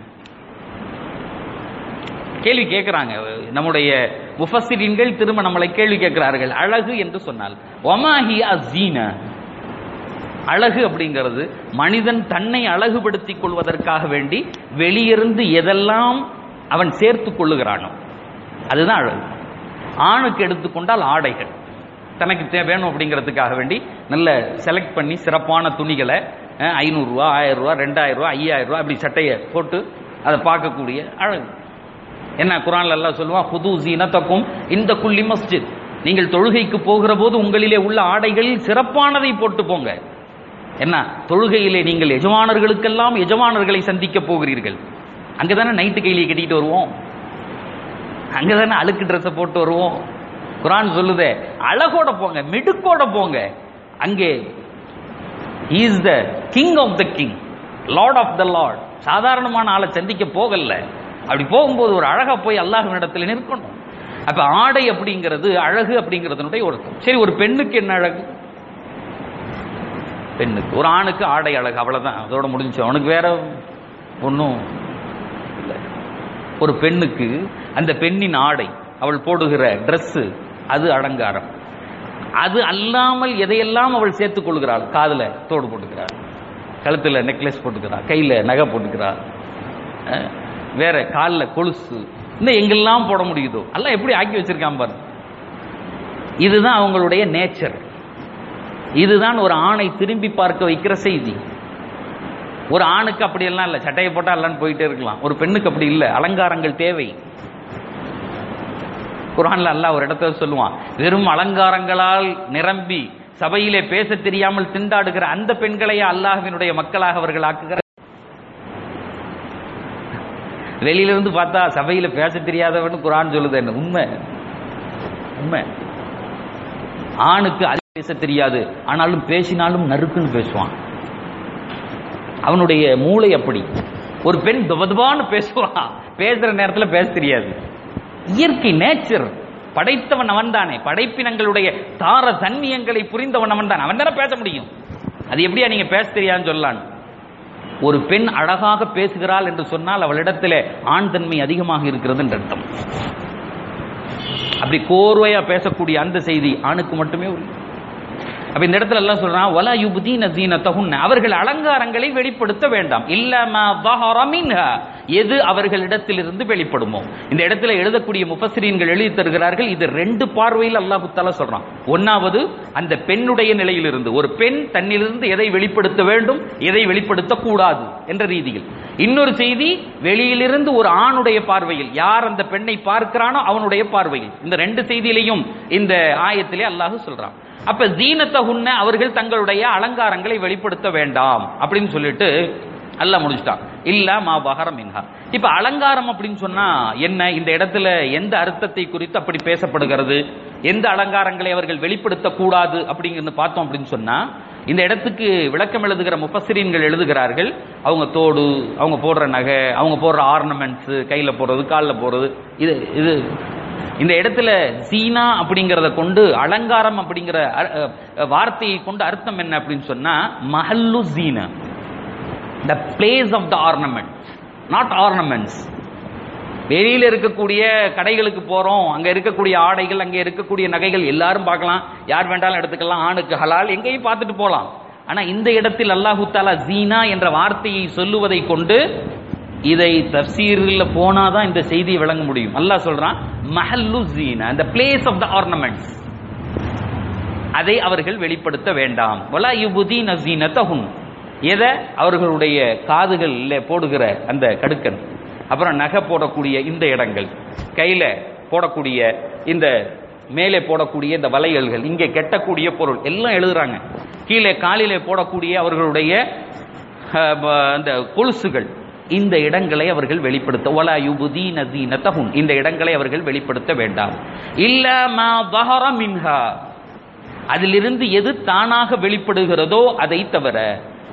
கேள்வி கேட்கிறாங்க நம்முடைய முஃபஸ்ஸிரீன்கள், திரும்ப நம்மளை கேள்வி கேட்கிறார்கள். அழகு என்று சொன்னால் வமா ஹிய அஸ்ஸீன, அழகு அப்படிங்கிறது மனிதன் தன்னை அழகுபடுத்திக் கொள்வதற்காக வேண்டி வெளியிருந்து எதெல்லாம் அவன் சேர்த்துக் கொள்ளுகிறானோ அதுதான் அழகு. ஆணுக்கு எடுத்துக்கொண்டால் ஆடைகள், தனக்கு வேணும் அப்படிங்கிறதுக்காக வேண்டி நல்ல செலக்ட் பண்ணி சிறப்பான துணிகளை ஐநூறு ரூபா, ஆயிரம் ரூபா, ரெண்டாயிரம் ரூபா, ஐயாயிரம் ரூபா அப்படி சட்டையை போட்டு அதை பார்க்கக்கூடிய அழகு. என்ன குர்ஆன்ல அல்லாஹ் சொல்லுவான், ஹுது ஸீனத்தக்கும் இந்த குல்லி மஸ்ஜித், நீங்கள் தொழுகைக்கு போகிற போது உங்களிலே உள்ள ஆடைகளில் சிறப்பானதை போட்டு போங்க. என்ன, தொழுகையிலே நீங்கள் எஜமானர்களுக்கெல்லாம் எஜமானர்களை சந்திக்க போகிறீர்கள். அங்கதானே நைட்டு கைலியை கட்டிட்டு வருவோம், அங்கதானே அழுக்கு ட்ரெஸ்ஸை போட்டு வருவோம். குர்ஆன் சொல்லுதே அழகோட போங்க, மிடுக்கோட போங்க. அங்கே he is the king of the king, lord of the lord. சாதாரணமான ஆளை சந்திக்க போகல. அப்படி போகும்போது ஒரு அழகா போய் அல்லாஹ்வின் இடத்துல நிற்கணும். அப்ப ஆடை அப்படிங்கிறது அழகு அப்படிங்கிறதுனுடைய ஒரு. சரி, ஒரு பெண்ணுக்கு என்ன அழகு? பெண்ணுக்கு, ஒரு ஆணுக்கு ஆடை அழகு, அவ்வளவுதான், அதோட முடிஞ்சு. அவனுக்கு வேற ஒன்றும் இல்லை. ஒரு பெண்ணுக்கு அந்த பெண்ணின் ஆடை, அவள் போடுகிற ட்ரெஸ், அது அலங்காரம். அது அல்லாமல் எதையெல்லாம் அவள் சேர்த்துக் கொள்கிறாள்? காதுல தோடு போட்டுக்கிறாள், கழுத்துல நெக்லஸ் போட்டுக்கிறாள், கையில நகை போட்டுக்கிறாள், வேற காலில் கொலுசு, இன்னும் எங்கெல்லாம் போட முடியுதோ எல்லாம் எப்படி ஆக்கி வச்சிருக்கான் பாரு. இதுதான் அவங்களுடைய நேச்சர். இதுதான் ஒரு ஆணை திரும்பி பார்க்க வைக்கிற செய்தி. ஒரு ஆணுக்கு அப்படி எல்லாம் இல்லை, சட்டையை போட்டா எல்லாம் போயிட்டே இருக்கலாம். ஒரு பெண்ணுக்கு அப்படி இல்லை, அலங்காரங்கள் தேவை. குர்ஆன்ல அல்லாஹ் ஒரு இடத்துல சொல்லுவான், வெறும் அலங்காரங்களால் நிரம்பி சபையிலே பேச தெரியாமல் திண்டாடுகிற அந்த பெண்களையே அல்லாஹ்வினுடைய மக்களாக அவர்கள் ஆக்குகிறார். வெளியிலிருந்து பார்த்தா சபையில பேச தெரியாதவன் குர்ஆன் சொல்லுது. என்ன உண்மை? உண்மை. ஆணுக்கு அது பேச தெரியாது, ஆனாலும் பேசினாலும் நறுக்குன்னு பேசுவான். அவனுடைய மூளை அப்படி. ஒரு பெண் துபதுபான்னு பேசுவான், பேசுற நேரத்தில் பேச தெரியாது. இயற்கை, நேச்சர். படைத்தவன் அவன் தானே, படைப்பினங்களுடைய தார தன்னியங்களை புரிந்தவன் அவன் தான், அவன் தானே பேச முடியும். அது எப்படியா நீங்க பேச தெரியாதுன்னு சொல்லலாம்? ஒரு பெண் அழகாக பேசுகிறாள் என்று சொன்னால் அவளிடத்தில் ஆண் தன்மை அதிகமாக இருக்கிறது என்று அர்த்தம். அப்படி கோர்வையா பேசக்கூடிய அந்த செய்தி ஆணுக்கு மட்டுமே உள்ள. அப்ப இந்த இடத்துல எல்லாம் சொல்றான், வலா யுப்தீன ஸீனத்தஹுன்ன, அவர்கள் அலங்காரங்களை வெளிப்படுத்த வேண்டாம். இல்லமா ظஹர மின்ஹா, எது அவர்களிடத்திலிருந்து வெளிப்படுமோ. இந்த இடத்துல எழுதக்கூடிய முஃபஸ்ஸிரீன்கள் எழுதி தருகிறார்கள், இது ரெண்டு பார்வையில் அல்லாஹ் தஆலா சொல்றான். ஒன்னாவது அந்த பெண்ணுடைய நிலையிலிருந்து, ஒரு பெண் தன்னிலிருந்து எதை வெளிப்படுத்த வேண்டும், எதை வெளிப்படுத்த கூடாது என்ற ரீதியில். இன்னொரு செய்தி வெளியிலிருந்து ஒரு ஆணுடைய பார்வையில், யார் அந்த பெண்ணை பார்க்கிறானோ அவனுடைய பார்வையில். இந்த ரெண்டு செய்தியிலையும் இந்த ஆயத்திலே அல்லாஹ் சொல்றான். அப்ப ஸீனத்தஹுன்ன, அவர்கள் தங்களுடைய அலங்காரங்களை வெளிப்படுத்த வேண்டாம் அப்படின்னு சொல்லிட்டு அல்லாஹ் முடிச்சிட்டான். இல்ல மா ظஹர மின்ஹா. இப்ப அலங்காரம் அப்படின்னு சொன்னா என்ன? இந்த இடத்துல எந்த அர்த்தத்தை குறித்து அப்படி பேசப்படுகிறது, எந்த அலங்காரங்களை அவர்கள் வெளிப்படுத்த கூடாது அப்படிங்கிறது பார்த்தோம் அப்படின்னு சொன்னா, இந்த இடத்துக்கு விளக்கம் எழுதுகிற முஃபஸ்ஸிரீன்கள் எழுதுகிறார்கள், அவங்க தோடு, அவங்க போடுற நகை, அவங்க போடுற ஆர்னமெண்ட்ஸ், கையில போடுறது, காலில் போடுறது, இது இது இந்த இடத்துல சீனா அப்படிங்கிறத கொண்டு, அலங்காரம் அப்படிங்கிற வார்த்தையை கொண்டு அர்த்தம் என்ன அப்படின்னு சொன்னா, மஹல்லு சீனா, the place of the ornaments, not ornaments. வெளியில இருக்கக்கூடிய கடைகளுக்கு போறோம், அங்க இருக்கக்கூடிய ஆடைகள், அங்க இருக்கக்கூடிய நகைகள் எல்லாரும் பார்க்கலாம், யார் வேண்டாலும் எடுத்துக்கலாம், ஆணுக்கு ஹலால், எங்கேயும் பார்த்துட்டு போலாம். ஆனா இந்த இடத்தில் அல்லாஹு தஆலா ஜீனா என்ற வார்த்தையை சொல்லுவதை கொண்டு, இதை தஃப்சீரில் போனாதான் இந்த செய்தியை விளங்க முடியும். அல்லாஹ் சொல்றான் மஹல்லு Jeena, the place of the ornaments, அதை அவர்கள் வெளிப்படுத்த வேண்டாம். வலா யுப்தீன ஸீனத்தஹுன், எதை? அவர்களுடைய காதுகளில் போடுகிற அந்த கடுக்கன், அப்புறம் நகை போடக்கூடிய இந்த இடங்கள், கையில போடக்கூடிய இந்த மேலே போடக்கூடிய இந்த வளையல்கள், இங்கே கெட்டக்கூடிய பொருள் எல்லாம் எழுதுறாங்க. கீழே காலிலே போடக்கூடிய அவர்களுடைய அந்த கொலுசுகள், இந்த இடங்களை அவர்கள் வெளிப்படுத்த, வலா யுப்தீன ஸீனத்தஹுன், இந்த இடங்களை அவர்கள் வெளிப்படுத்த வேண்டாம். இல்ல மா ظஹர மின்ஹா, அதிலிருந்து எது தானாக வெளிப்படுகிறதோ அதை தவிர.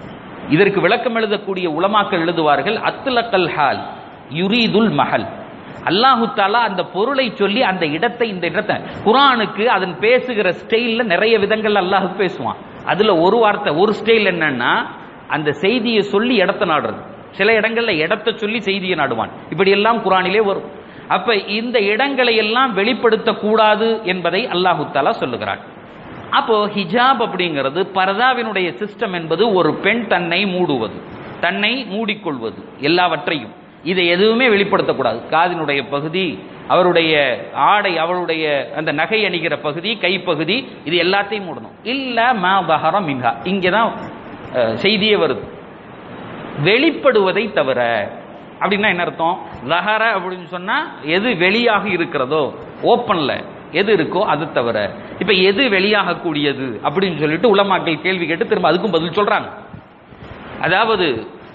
இதற்கு விளக்கம் எழுதக்கூடிய உலமாக்கள் எழுதுவார்கள், அத்லகல் ஹால் யுரீதுல் மஹல், அல்லாஹு தாலா அந்த பொருளை சொல்லி அந்த இடத்தை இந்த இடத்தை குர்ஆனுக்கு அதன் பேசுகிற ஸ்டைல்ல நிறைய விதங்கள் அல்லாஹ் பேசுவான். அதுல ஒரு வார்த்தை ஒரு ஸ்டைல் என்னன்னா அந்த செய்தியை சொல்லி இடத்தை நாடுறது. சில இடங்கள்ல இடத்தை சொல்லி செய்தியை நாடுவான். இப்படி எல்லாம் குர்ஆனிலே வரும். அப்ப இந்த இடங்களை எல்லாம் வெளிப்படுத்த கூடாது என்பதை அல்லாஹு தஆலா சொல்லுகிறான். அப்போ ஹிஜாப் அப்படிங்கிறது பர்தாவினுடைய சிஸ்டம் என்பது ஒரு பெண் தன்னை மூடுவது, தன்னை மூடிக்கொள்வது, எல்லாவற்றையும். இதை எதுவுமே வெளிப்படுத்தக்கூடாது. காதினுடைய பகுதி, அவருடைய ஆடை, அவளுடைய அந்த நகை அணிகிற பகுதி, கைப்பகுதி, இது எல்லாத்தையும் மூடணும். இல்ல மா பஹர மின்ஹா, இங்கதான் செய்தியே வருது, வெளிப்படுவதை தவிர. அப்படின்னா என்ன அர்த்தம்? லஹர அப்படின்னு சொன்னா எது வெளியாக இருக்கிறதோ, ஓப்பன்ல எது இருக்கோ அது தவிர. இப்ப எது வெளியாக கூடியது அப்படின்னு சொல்லிட்டு உலமாக்கள் கேள்வி கேட்டு திரும்ப அதுக்கும் பதில் சொல்றாங்க. அதாவது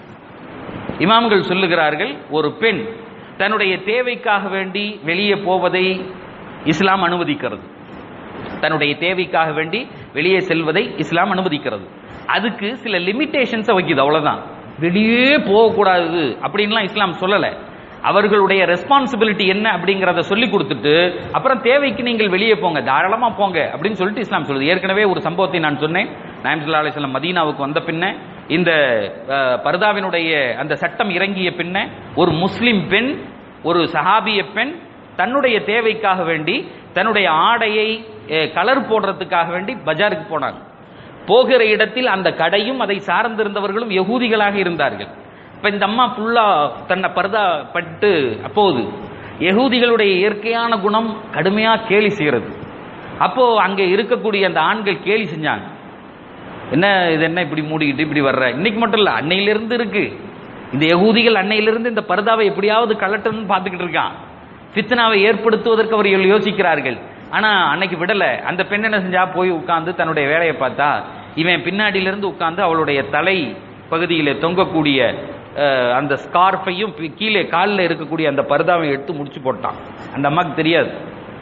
இமாம்கள் சொல்லுகிறார்கள், ஒரு பெண் தன்னுடைய தேவைக்காக வேண்டி வெளியே போவதை இஸ்லாம் அனுமதிக்கிறது. தன்னுடைய தேவைக்காக வேண்டி வெளியே செல்வதை இஸ்லாம் அனுமதிக்கிறது. அதுக்கு சில லிமிடேஷன்ஸ் வைக்குது, அவ்வளவுதான். வெளியே போகக்கூடாது அப்படின்லாம் இஸ்லாம் சொல்லல. அவர்களுடைய ரெஸ்பான்சிபிலிட்டி என்ன அப்படிங்கறத சொல்லி கொடுத்துட்டு அப்புறம் தேவைக்கு நீங்கள் வெளியே போங்க, தாராளமா போங்க அப்படின்னு சொல்லிட்டு இஸ்லாம் சொல்லுது. ஏற்கனவே ஒரு சம்பவத்தை நான் சொன்னேன். நாயகம் ஸல்லல்லாஹு அலைஹி வஸல்லம் மதீனாவுக்கு வந்த பின்ன இந்த பர்தாவினுடைய அந்த சட்டம் இறங்கிய பின்ன ஒரு முஸ்லிம் பெண், ஒரு சஹாபிய பெண் தன்னுடைய தேவைக்காக வேண்டி தன்னுடைய ஆடையை கலர் போடுறதுக்காக வேண்டி பஜாருக்கு போனாங்க. போகிற இடத்தில் அந்த கடையும் அதை சார்ந்திருந்தவர்களும் யகூதிகளாக இருந்தார்கள். இப்ப இந்த அம்மா ஃபுல்லா தன்னை பர்தா பட்டு அப்போது யகூதிகளுடைய இயற்கையான குணம் கடுமையா கேலி செய்கிறது. அப்போ அங்கே இருக்கக்கூடிய அந்த ஆண்கள் கேலி செஞ்சாங்க, என்ன இது, என்ன இப்படி மூடிக்கிட்டு இப்படி வர்ற? இன்னைக்கு மட்டும் இல்ல, அன்னையிலிருந்து இருக்கு. இந்த யகூதிகள் அன்னையிலிருந்து இந்த பர்தாவை எப்படியாவது கலட்டணும்னு பார்த்துக்கிட்டு இருக்கான். ஃபித்னாவை ஏற்படுத்துவதற்கு அவர்கள் யோசிக்கிறார்கள். ஆனா அன்னைக்கு விடல. அந்த பெண் என்ன செஞ்சா, போய் உட்கார்ந்து தன்னுடைய வேலையை பார்த்தா, இவன் பின்னாடியிலிருந்து உட்கார்ந்து அவளுடைய தலை பகுதியில தொங்கக்கூடிய அந்த ஸ்கார்ஃபையும் கீழே காலில் இருக்கக்கூடிய அந்த பர்தாவை எடுத்து முடிச்சு போட்டான். அந்த அம்மாக்கு தெரியாது.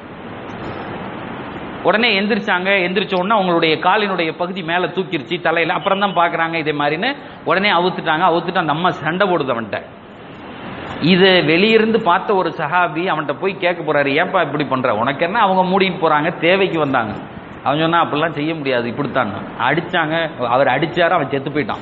உடனே எந்திரிச்சாங்க. எந்திரிச்ச உடனே அவங்களுடைய காலினுடைய பகுதி மேல தூக்கிருச்சு தலையில. அப்புறம் தான் பாக்குறாங்க இதே மாதிரின்னு. உடனே அவுத்துட்டாங்க. அவுத்துட்டு அந்த அம்மா சண்டை போடுது அவன்கிட்ட. இதை வெளியிருந்து பார்த்த ஒரு சஹாபி அவன்கிட்ட போய் கேட்க போறாரு, ஏன்பா இப்படி பண்ற, உனக்கு என்ன, அவங்க மூடிட்டு போறாங்க, தேவைக்கு வந்தாங்க. அவன் சொன்னா அப்படிலாம் செய்ய முடியாது, இப்படித்தான். அடிச்சாங்க. அவர் அடிச்சாரு, அவன் செத்து போயிட்டான்.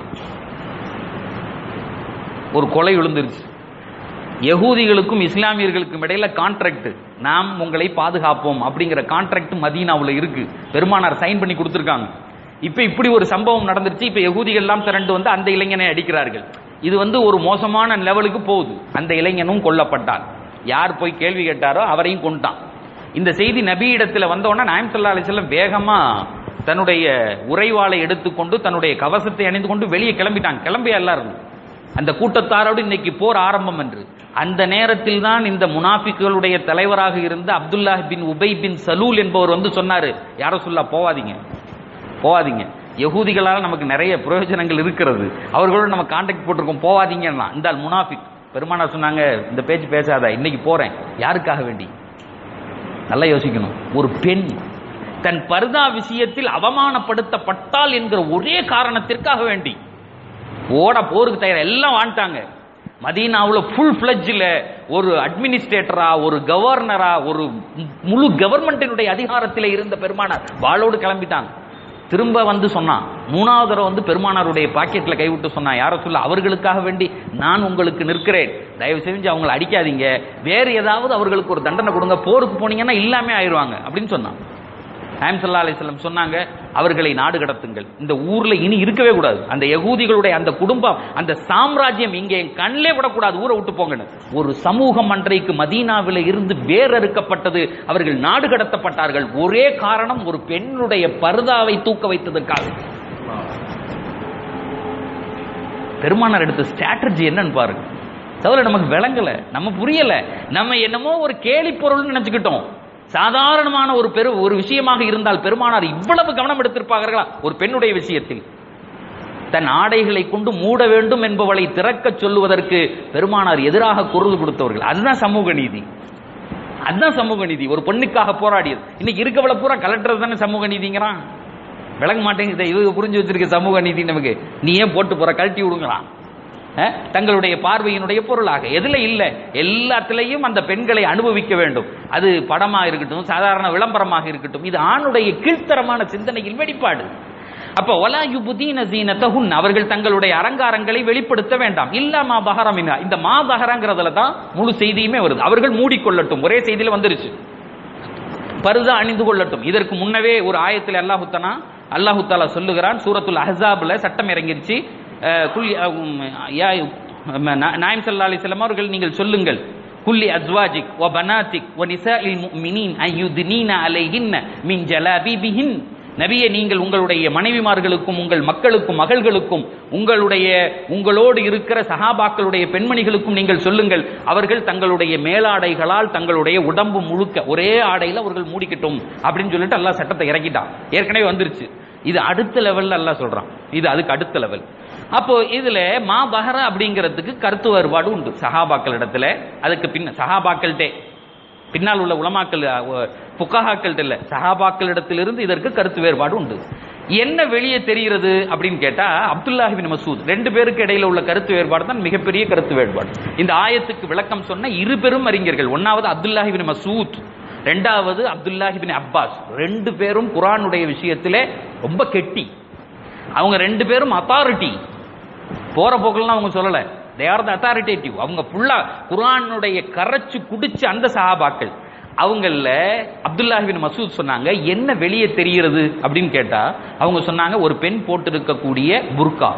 ஒரு கொலை விழுந்துருச்சு. யகூதிகளுக்கும் இஸ்லாமியர்களுக்கும் இடையில கான்ட்ராக்ட், நாம் உங்களை பாதுகாப்போம் அப்படிங்கிற கான்ட்ராக்ட் மதீனாவுல இருக்கு. பெருமானார் சைன் பண்ணி கொடுத்திருக்காங்க. இப்ப இப்படி ஒரு சம்பவம் நடந்துருச்சு. இப்ப யகூதிகள் எல்லாம் திரண்டு வந்து அந்த இளைஞனை அடிக்கிறார்கள். இது வந்து ஒரு மோசமான லெவலுக்கு போகுது. அந்த இளைஞனும் கொல்லப்பட்டான். யார் போய் கேள்வி கேட்டாரோ அவரையும் கொண்டான். இந்த செய்தி நபி இடத்துல வந்தோன்னா நாயகம் ஸல்லல்லாஹு அலைஹி வஸல்லம் வேகமா தன்னுடைய உரைவாளை எடுத்துக்கொண்டு தன்னுடைய கவசத்தை அணிந்து கொண்டு வெளியே கிளம்பிட்டாங்க. கிளம்பிய எல்லாரும் அந்த கூட்டத்தாரோடு இன்னைக்கு போர் ஆரம்பம் என்று. அந்த நேரத்தில் தான் இந்த முனாஃபிக்குகளுடைய தலைவராக இருந்த அப்துல்லாஹ் பின் உபை பின் சலூல் என்பவர் வந்து சொன்னாரு, யாரோ சொல்ல போவாதீங்க போவாதீங்க, யகூதிகளால் நமக்கு நிறைய பிரயோஜனங்கள் இருக்கிறது, அவர்களோடு நம்ம கான்டாக்ட் போட்டிருக்கோம், போவாதீங்கன்னா. இந்த முனாஃபிக். பெருமானார் சொன்னாங்க, இந்த பேச்சு பேசாத, இன்னைக்கு போறேன். யாருக்காக வேண்டி? நல்லா யோசிக்கணும். ஒரு பெண் தன் பர்தா விஷயத்தில் அவமானப்படுத்தப்பட்டால் என்கிற ஒரே காரணத்திற்காக வேண்டி ஓட போருக்கு தயார். எல்லாம் வாழ்ந்தாங்க. மதீனாவுல ஃபுல் ஃபிளட்ஜ்ல ஒரு அட்மினிஸ்ட்ரேட்டரா, ஒரு கவர்னரா, ஒரு முழு கவர்மெண்டினுடைய அதிகாரத்தில் இருந்த பெருமானார் வாளோடு கிளம்பிட்டாங்க. திரும்ப வந்து சொன்னான். மூணாவது தடவை வந்து பெருமானாருடைய பாக்கெட்ல கைவிட்டு சொன்னான், யார சொல்ல, அவர்களுக்காக வேண்டி நான் உங்களுக்கு நிற்கிறேன், தயவு செஞ்சு அவங்களை அடிக்காதீங்க, வேறு ஏதாவது அவர்களுக்கு ஒரு தண்டனை கொடுங்க, போருக்கு போனீங்கன்னா இல்லாமே ஆயிடுவாங்க அப்படின்னு சொன்னான். நாயகம் ஸல்லல்லாஹு அலைஹி வஸல்லம் சொன்னாங்க, அவர்களை நாடு கடத்துங்கள், இந்த ஊர்ல இனி இருக்கவே கூடாது, அந்த யகூதிகளுடைய அந்த குடும்பம், அந்த சாம்ராஜ்யம் இங்கே கண்ணிலே விடக்கூடாது, ஊரை விட்டு போங்கன்னு. ஒரு சமூகம் அன்றைக்கு மதீனாவில இருந்து வேறறுக்கப்பட்டது, அவர்கள் நாடு கடத்தப்பட்டார்கள். ஒரே காரணம், ஒரு பெண்ணுடைய பர்தாவை தூக்க வைத்ததற்காக. பெருமானார் எடுத்த ஸ்ட்ராட்டஜி என்னன்னு பாருங்க. சகோதரர், நமக்கு விளங்கல, நம்ம புரியல, நம்ம என்னமோ ஒரு கேலி பொருள்னு நினைச்சுக்கிட்டோம். சாதாரணமான ஒரு பெரு ஒரு விஷயமாக இருந்தால் பெருமானார் இவ்வளவு கவனம் எடுத்திருப்பார்களா? ஒரு பெண்ணுடைய விஷயத்தில் தன் ஆடைகளை கொண்டு மூட வேண்டும் என்பவளை திறக்க சொல்லுவதற்கு பெருமானார் எதிராக குரல் கொடுத்தவர்கள். அதுதான் சமூக நீதி, அதுதான் சமூக நீதி. ஒரு பெண்ணுக்காக போராடியது. இன்னைக்கு இருக்கவள பூரா கலெக்டர் தானே சமூக நீதிங்கிறான். விளங்க மாட்டேங்குது. இவங்க புரிஞ்சு வச்சிருக்க சமூக நீதி நமக்கு. நீ ஏன் போட்டு போற, கழட்டி விடுங்களாம். தங்களுடைய பார்வையினுடைய பொருளாக. எதுல இல்ல, எல்லாத்திலையும் அந்த பெண்களை அனுபவிக்க வேண்டும். அது படமா இருக்கட்டும், சாதாரண விளம்பரமாக இருக்கட்டும், இது ஆணுடைய கீழ்த்தரமான சிந்தனையில் வெளிப்பாடு. அப்ப வலா யுபுதீன ஸீனத்தஹுன், அவர்கள் தங்களுடைய அலங்காரங்களை வெளிப்படுத்த வேண்டாம். இல்லா மா பஹர மின்ஹா, இந்த மா பஹரங்கிறதுல தான் முழு செய்தியுமே வருது. அவர்கள் மூடிக்கொள்ளட்டும், ஒரே செய்தியில வந்துருச்சு, பர்தா அணிந்து கொள்ளட்டும். இதற்கு முன்னவே ஒரு ஆயத்தில் அல்லாஹ் தஆலா அல்லாஹ் தஆலா சொல்லுகிறான், சூரத்துல் அஹ்ஸாப்ல சட்டம் இறங்கிருச்சு. குல் யா நாயம் ஸல்லல்லாஹு அலைஹி வஸல்லம் அவர்கள் நீங்கள் சொல்லுங்கள், குல்லி அஸ்வாஜிக் வ பனாதிக் வ நிசாஇல் முஃமினீன் அய்யுத்னீன அலைஹின்ன மின் ஜலாபிபிஹின், நபியே நீங்கள் உங்களுடைய மனைவிமார்களுக்கும் உங்கள் மக்களுக்கும் மகள்களுக்கும் உங்களுடைய உங்களோடு இருக்கிற சஹாபாக்களுடைய பெண்மணிகளுக்கும் நீங்கள் சொல்லுங்கள், அவர்கள் தங்களுடைய மேலாடைகளால் தங்களுடைய உடம்பு முழுக்க ஒரே ஆடையில் அவர்கள் மூடிக்கட்டும் அப்படின்னு சொல்லிட்டு அல்லாஹ் சட்டத்தை இறக்கிட்டான். ஏற்கனவே வந்துருச்சு. இது அடுத்த லெவல்ல அல்லாஹ் சொல்றான், இது அதுக்கு அடுத்த லெவல். அப்போ இதுல மா பஹர அப்படிங்கிறதுக்கு கருத்து வேறுபாடு உண்டு சஹாபாக்கள் இடத்துல. அதுக்கு பின்ன சஹாபாக்கள்டே பின்னால் உள்ள உலமாக்கள் புகாக்கள் இல்ல, சஹாபாக்கள் இடத்திலிருந்து இதற்கு கருத்து வேறுபாடு உண்டு. என்ன வெளியே தெரிகிறது அப்படின்னு கேட்டா, அப்துல்லாஹ் இப்னு மஸ்ஊத் ரெண்டு பேருக்கு இடையில உள்ள கருத்து வேறுபாடு தான் மிகப்பெரிய கருத்து வேறுபாடு. இந்த ஆயத்துக்கு விளக்கம் சொன்ன இரு பெரும் அறிஞர்கள், ஒன்னாவது அப்துல்லாஹ் இப்னு மஸ்ஊத், ரெண்டாவது அப்துல்லாஹ் இப்னு அப்பாஸ், ரெண்டு பேரும் குர்ஆனுடைய விஷயத்திலே ரொம்ப கெட்டி. அவங்க ரெண்டு பேரும் அத்தாரிட்டி, போற போக்கெல்லாம் அவங்க சொல்லல, தே ஆர் தி அத்தாரிட்டேட்டிவ். அவங்க ஃபுல்லா குர்ஆனுடைய கரைச்சு குடிச்சு அந்த சஹாபாக்கள். அவங்கள அப்துல்லாஹ் இப்னு மஸ்ஊத் சொன்னாங்க, என்ன வெளியே தெரிகிறது அப்படின்னு கேட்டா அவங்க சொன்னாங்க, ஒரு பெண் போட்டிருக்கக்கூடிய புர்கா,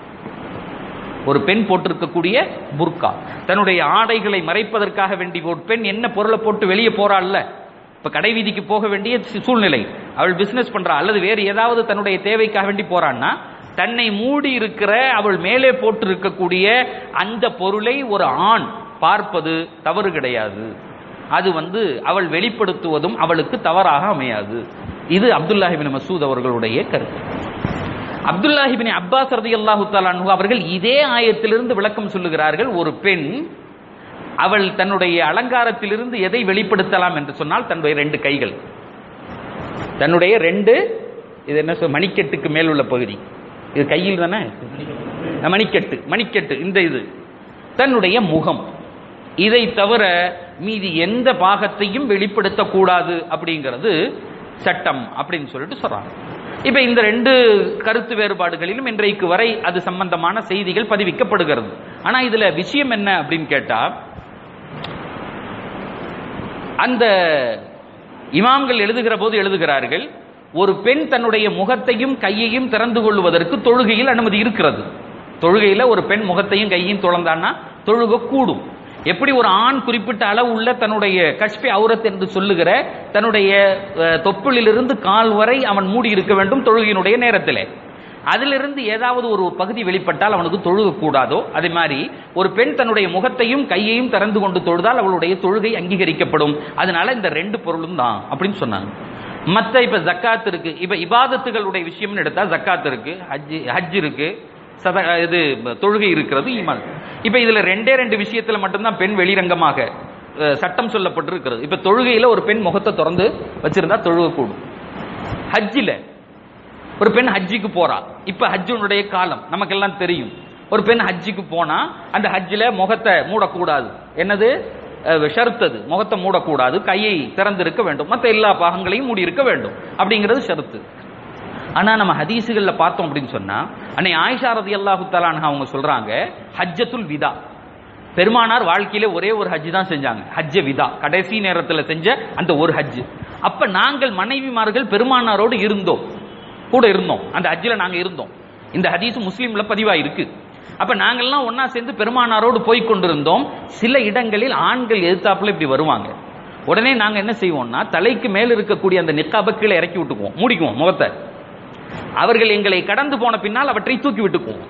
ஒரு பெண் போட்டிருக்கக்கூடிய புர்கா, தன்னுடைய ஆடைகளை மறைப்பதற்காக வேண்டி ஒரு பெண் என்ன பொருளை போட்டு வெளியே போறாள்ல, இப்ப கடை வீதிக்கு போக வேண்டிய சூழ்நிலை, அவள் பிசினஸ் பண்றா அல்லது வேறு ஏதாவது தன்னுடைய தேவைக்காக வேண்டி போறான்னா, தன்னை மூடி இருக்கிற அவள் மேலே போட்டு இருக்கக்கூடிய அந்த பொருளை ஒரு ஆண் பார்ப்பது தவறு கிடையாது. அது வந்து அவள் வெளிப்படுத்துவதும் அவளுக்கு தவறாக அமையாது. இது அப்துல்லாஹ் இப்னு மஸ்ஊத் அவர்களுடைய கருத்து. அப்துல்லாஹ் இப்னு அப்பாஸ் ரலியல்லாஹு தஆலா அன்ஹு அவர்கள் இதே ஆயத்திலிருந்து விளக்கம் சொல்லுகிறார்கள். ஒரு பெண் அவள் தன்னுடைய அலங்காரத்திலிருந்து எதை வெளிப்படுத்தலாம் என்று சொன்னால், தன்னுடைய ரெண்டு கைகள், தன்னுடைய ரெண்டு, இது என்ன சொல், மணிக்கட்டுக்கு மேல் உள்ள பகுதி, இது கையில் தானே மணிக்கட்டு, மணிக்கட்டு இந்த இது, தன்னுடைய முகம், இதை தவிர மீதி எந்த பாகத்தையும் வெளிப்படுத்தக்கூடாது அப்படிங்கிறது சட்டம் அப்படின்னு சொல்லிட்டு சொல்றாங்க. இப்ப இந்த ரெண்டு கருத்து வேறுபாடுகளிலும் இன்றைக்கு வரை அது சம்பந்தமான செய்திகள் பதிவிக்கப்படுகிறது. ஆனா இதுல விஷயம் என்ன அப்படின்னு கேட்டா, அந்த இமாம்கள் எழுதுகிற போது எழுதுகிறார்கள், ஒரு பெண் தன்னுடைய முகத்தையும் கையையும் திறந்து கொள்வதற்கு தொழுகையில் அனுமதி இருக்கிறது. தொழுகையில ஒரு பெண் முகத்தையும் கையையும் திறந்தான்னா தொழுகை கூடும். எப்படி ஒரு ஆண் குறிப்பிட்ட அளவு உள்ள தன்னுடைய கஷ்பே அவுரத் என்று சொல்லுகிற தன்னுடைய தொப்புளிலிருந்து கால் வரை அவன் மூடி இருக்க வேண்டும் தொழுகையினுடைய நேரத்திலே, அதிலிருந்து ஏதாவது ஒரு பகுதி வெளிப்பட்டால் அவனுக்கு தொழுக கூடாதோ, அதே மாதிரி ஒரு பெண் தன்னுடைய முகத்தையும் கையையும் திறந்து கொண்டு தொழுதால் அவளுடைய தொழுகை அங்கீகரிக்கப்படும். அதனால இந்த ரெண்டு பொருளும் தான் அப்படின்னு சொன்னாங்க. மற்ற இப்ப ஜக்காத் இருக்கு, இப்ப இபாதத்துகளுடைய விஷயம் எடுத்தா ஜக்காத் இருக்கு, ஹஜ் ஹஜ் இருக்கு, சத இது தொழுகை இருக்கிறது, ஈமான். இப்ப இதுல ரெண்டே ரெண்டு விஷயத்துல மட்டும்தான் பெண் வெளிரங்கமாக சட்டம் சொல்லப்பட்டிருக்கிறது. இப்ப தொழுகையில ஒரு பெண் முகத்தை திறந்து வச்சிருந்தா தொழுகை கூடும். ஹஜ்ஜில ஒரு பெண் ஹஜ்ஜிக்கு போறா, இப்ப ஹஜ்ஜுடைய காலம் நமக்கெல்லாம் தெரியும். ஒரு பெண் ஹஜ்ஜிக்கு போனா அந்த ஹஜ்ஜில முகத்தை மூடக்கூடாது, என்னது ஷருத்து, முகத்தை மூடக்கூடாது, கையை திறந்திருக்க வேண்டும், மற்ற எல்லா பாகங்களையும் மூடி இருக்க வேண்டும் அப்படிங்கிறது ஷருத்து. ஆனா நம்ம ஹதீசுகள்ல பார்த்தோம் அப்படின்னு சொன்னா, அன்னை ஆயிஷா ரலியல்லாஹு தஆலா அன்ஹா அவங்க சொல்றாங்க, ஹஜ்ஜத்துல் விதா, பெருமானார் வாழ்க்கையில ஒரே ஒரு ஹஜ் தான் செஞ்சாங்க, ஹஜ்ஜ விதா, கடைசி நேரத்தில் செஞ்ச அந்த ஒரு ஹஜ். அப்ப நாங்கள் மனைவிமார்கள் பெருமானாரோடு இருந்தோம், கூட இருந்தோம், அந்த ஹஜ்ஜில் நாங்க இருந்தோம். இந்த ஹதீஸ் முஸ்லீம்ல பதிவா இருக்கு. அப்ப நாங்கள்லாம் ஒன்னா சேர்ந்து பெருமானாரோடு போய் கொண்டிருந்தோம். சில இடங்களில் ஆண்கள் எதிர்த்தாப்புல இப்படி வருவாங்க. உடனே நாங்க என்ன செய்வோம்னா, தலைக்கு மேல் இருக்கக்கூடிய அந்த நிக்காபை கீழே இறக்கி விட்டுக்குவோம், மூடிக்குவோம் முகத்தை. அவர்கள் எங்களை கடந்து போன பின்னால் அவற்றை தூக்கி விட்டுக்குவோம்.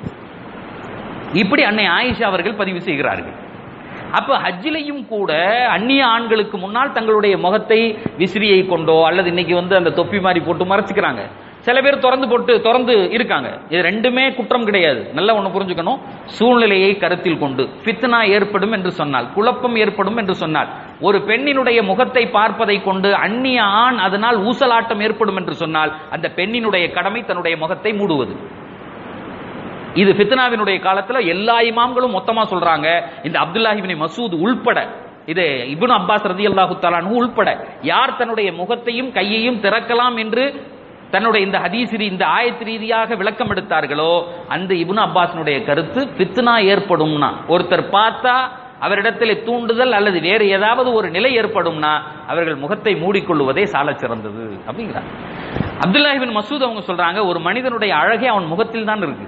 இப்படி அன்னை ஆயிஷா அவர்கள் பதிவு செய்கிறார்கள். அப்ப ஹஜ்ஜிலையும் கூட அந்நிய ஆண்களுக்கு முன்னால் தங்களுடைய முகத்தை விசிறியை கொண்டோ அல்லது இன்னைக்கு வந்து அந்த தொப்பி மாதிரி போட்டு மறைச்சிக்கிறாங்க. சில பேர் திறந்து போட்டு திறந்து இருக்காங்க. இது ரெண்டுமே குற்றம் கிடையாது. நல்லா ஒண்ணு புரிஞ்சுக்கணும். சூழ்நிலையை கருத்தில் கொண்டு ஃபித்னா ஏற்படும் என்று சொன்னால், குழப்பம் ஏற்படும் என்று சொன்னால், ஒரு பெண்ணினுடைய முகத்தை பார்ப்பதை கொண்டு அந்நிய ஆண் அதனால் ஊசலாட்டம் ஏற்படும் என்று சொன்னால், அந்த பெண்ணினுடைய கடமை தன்னுடைய முகத்தை மூடுவது. இது ஃபித்னாவினுடைய காலத்துல எல்லா இமாம்களும் மொத்தமா சொல்றாங்க. இந்த அப்துல்லாஹ் இப்னு மசூத் உள்பட, இது இப்னு அப்பாஸ் ரலியல்லாஹு தஆலா அன்ஹு உள்பட யார் தன்னுடைய முகத்தையும் கையையும் திறக்கலாம் என்று தன்னுடைய இந்த ஹதீஸ் இந்த ஆயத் ரீதியாக விளக்கம் எடுத்தார்களோ அந்த இப்னு அப்பாஸினுடைய கருத்து ஃபித்னா ஏற்படும்னா, ஒருத்தர் பார்த்தா அவரிடத்தில் தூண்டுதல் அல்லது வேறு ஏதாவது ஒரு நிலை ஏற்படும்னா அவர்கள் முகத்தை மூடிக்கொள்வதே சால சிறந்தது அப்படிங்கிறார். அப்துல்லாஹ் இப்னு மசூத் அவங்க சொல்றாங்க, ஒரு மனிதனுடைய அழகே அவன் முகத்தில் தான் இருக்கு.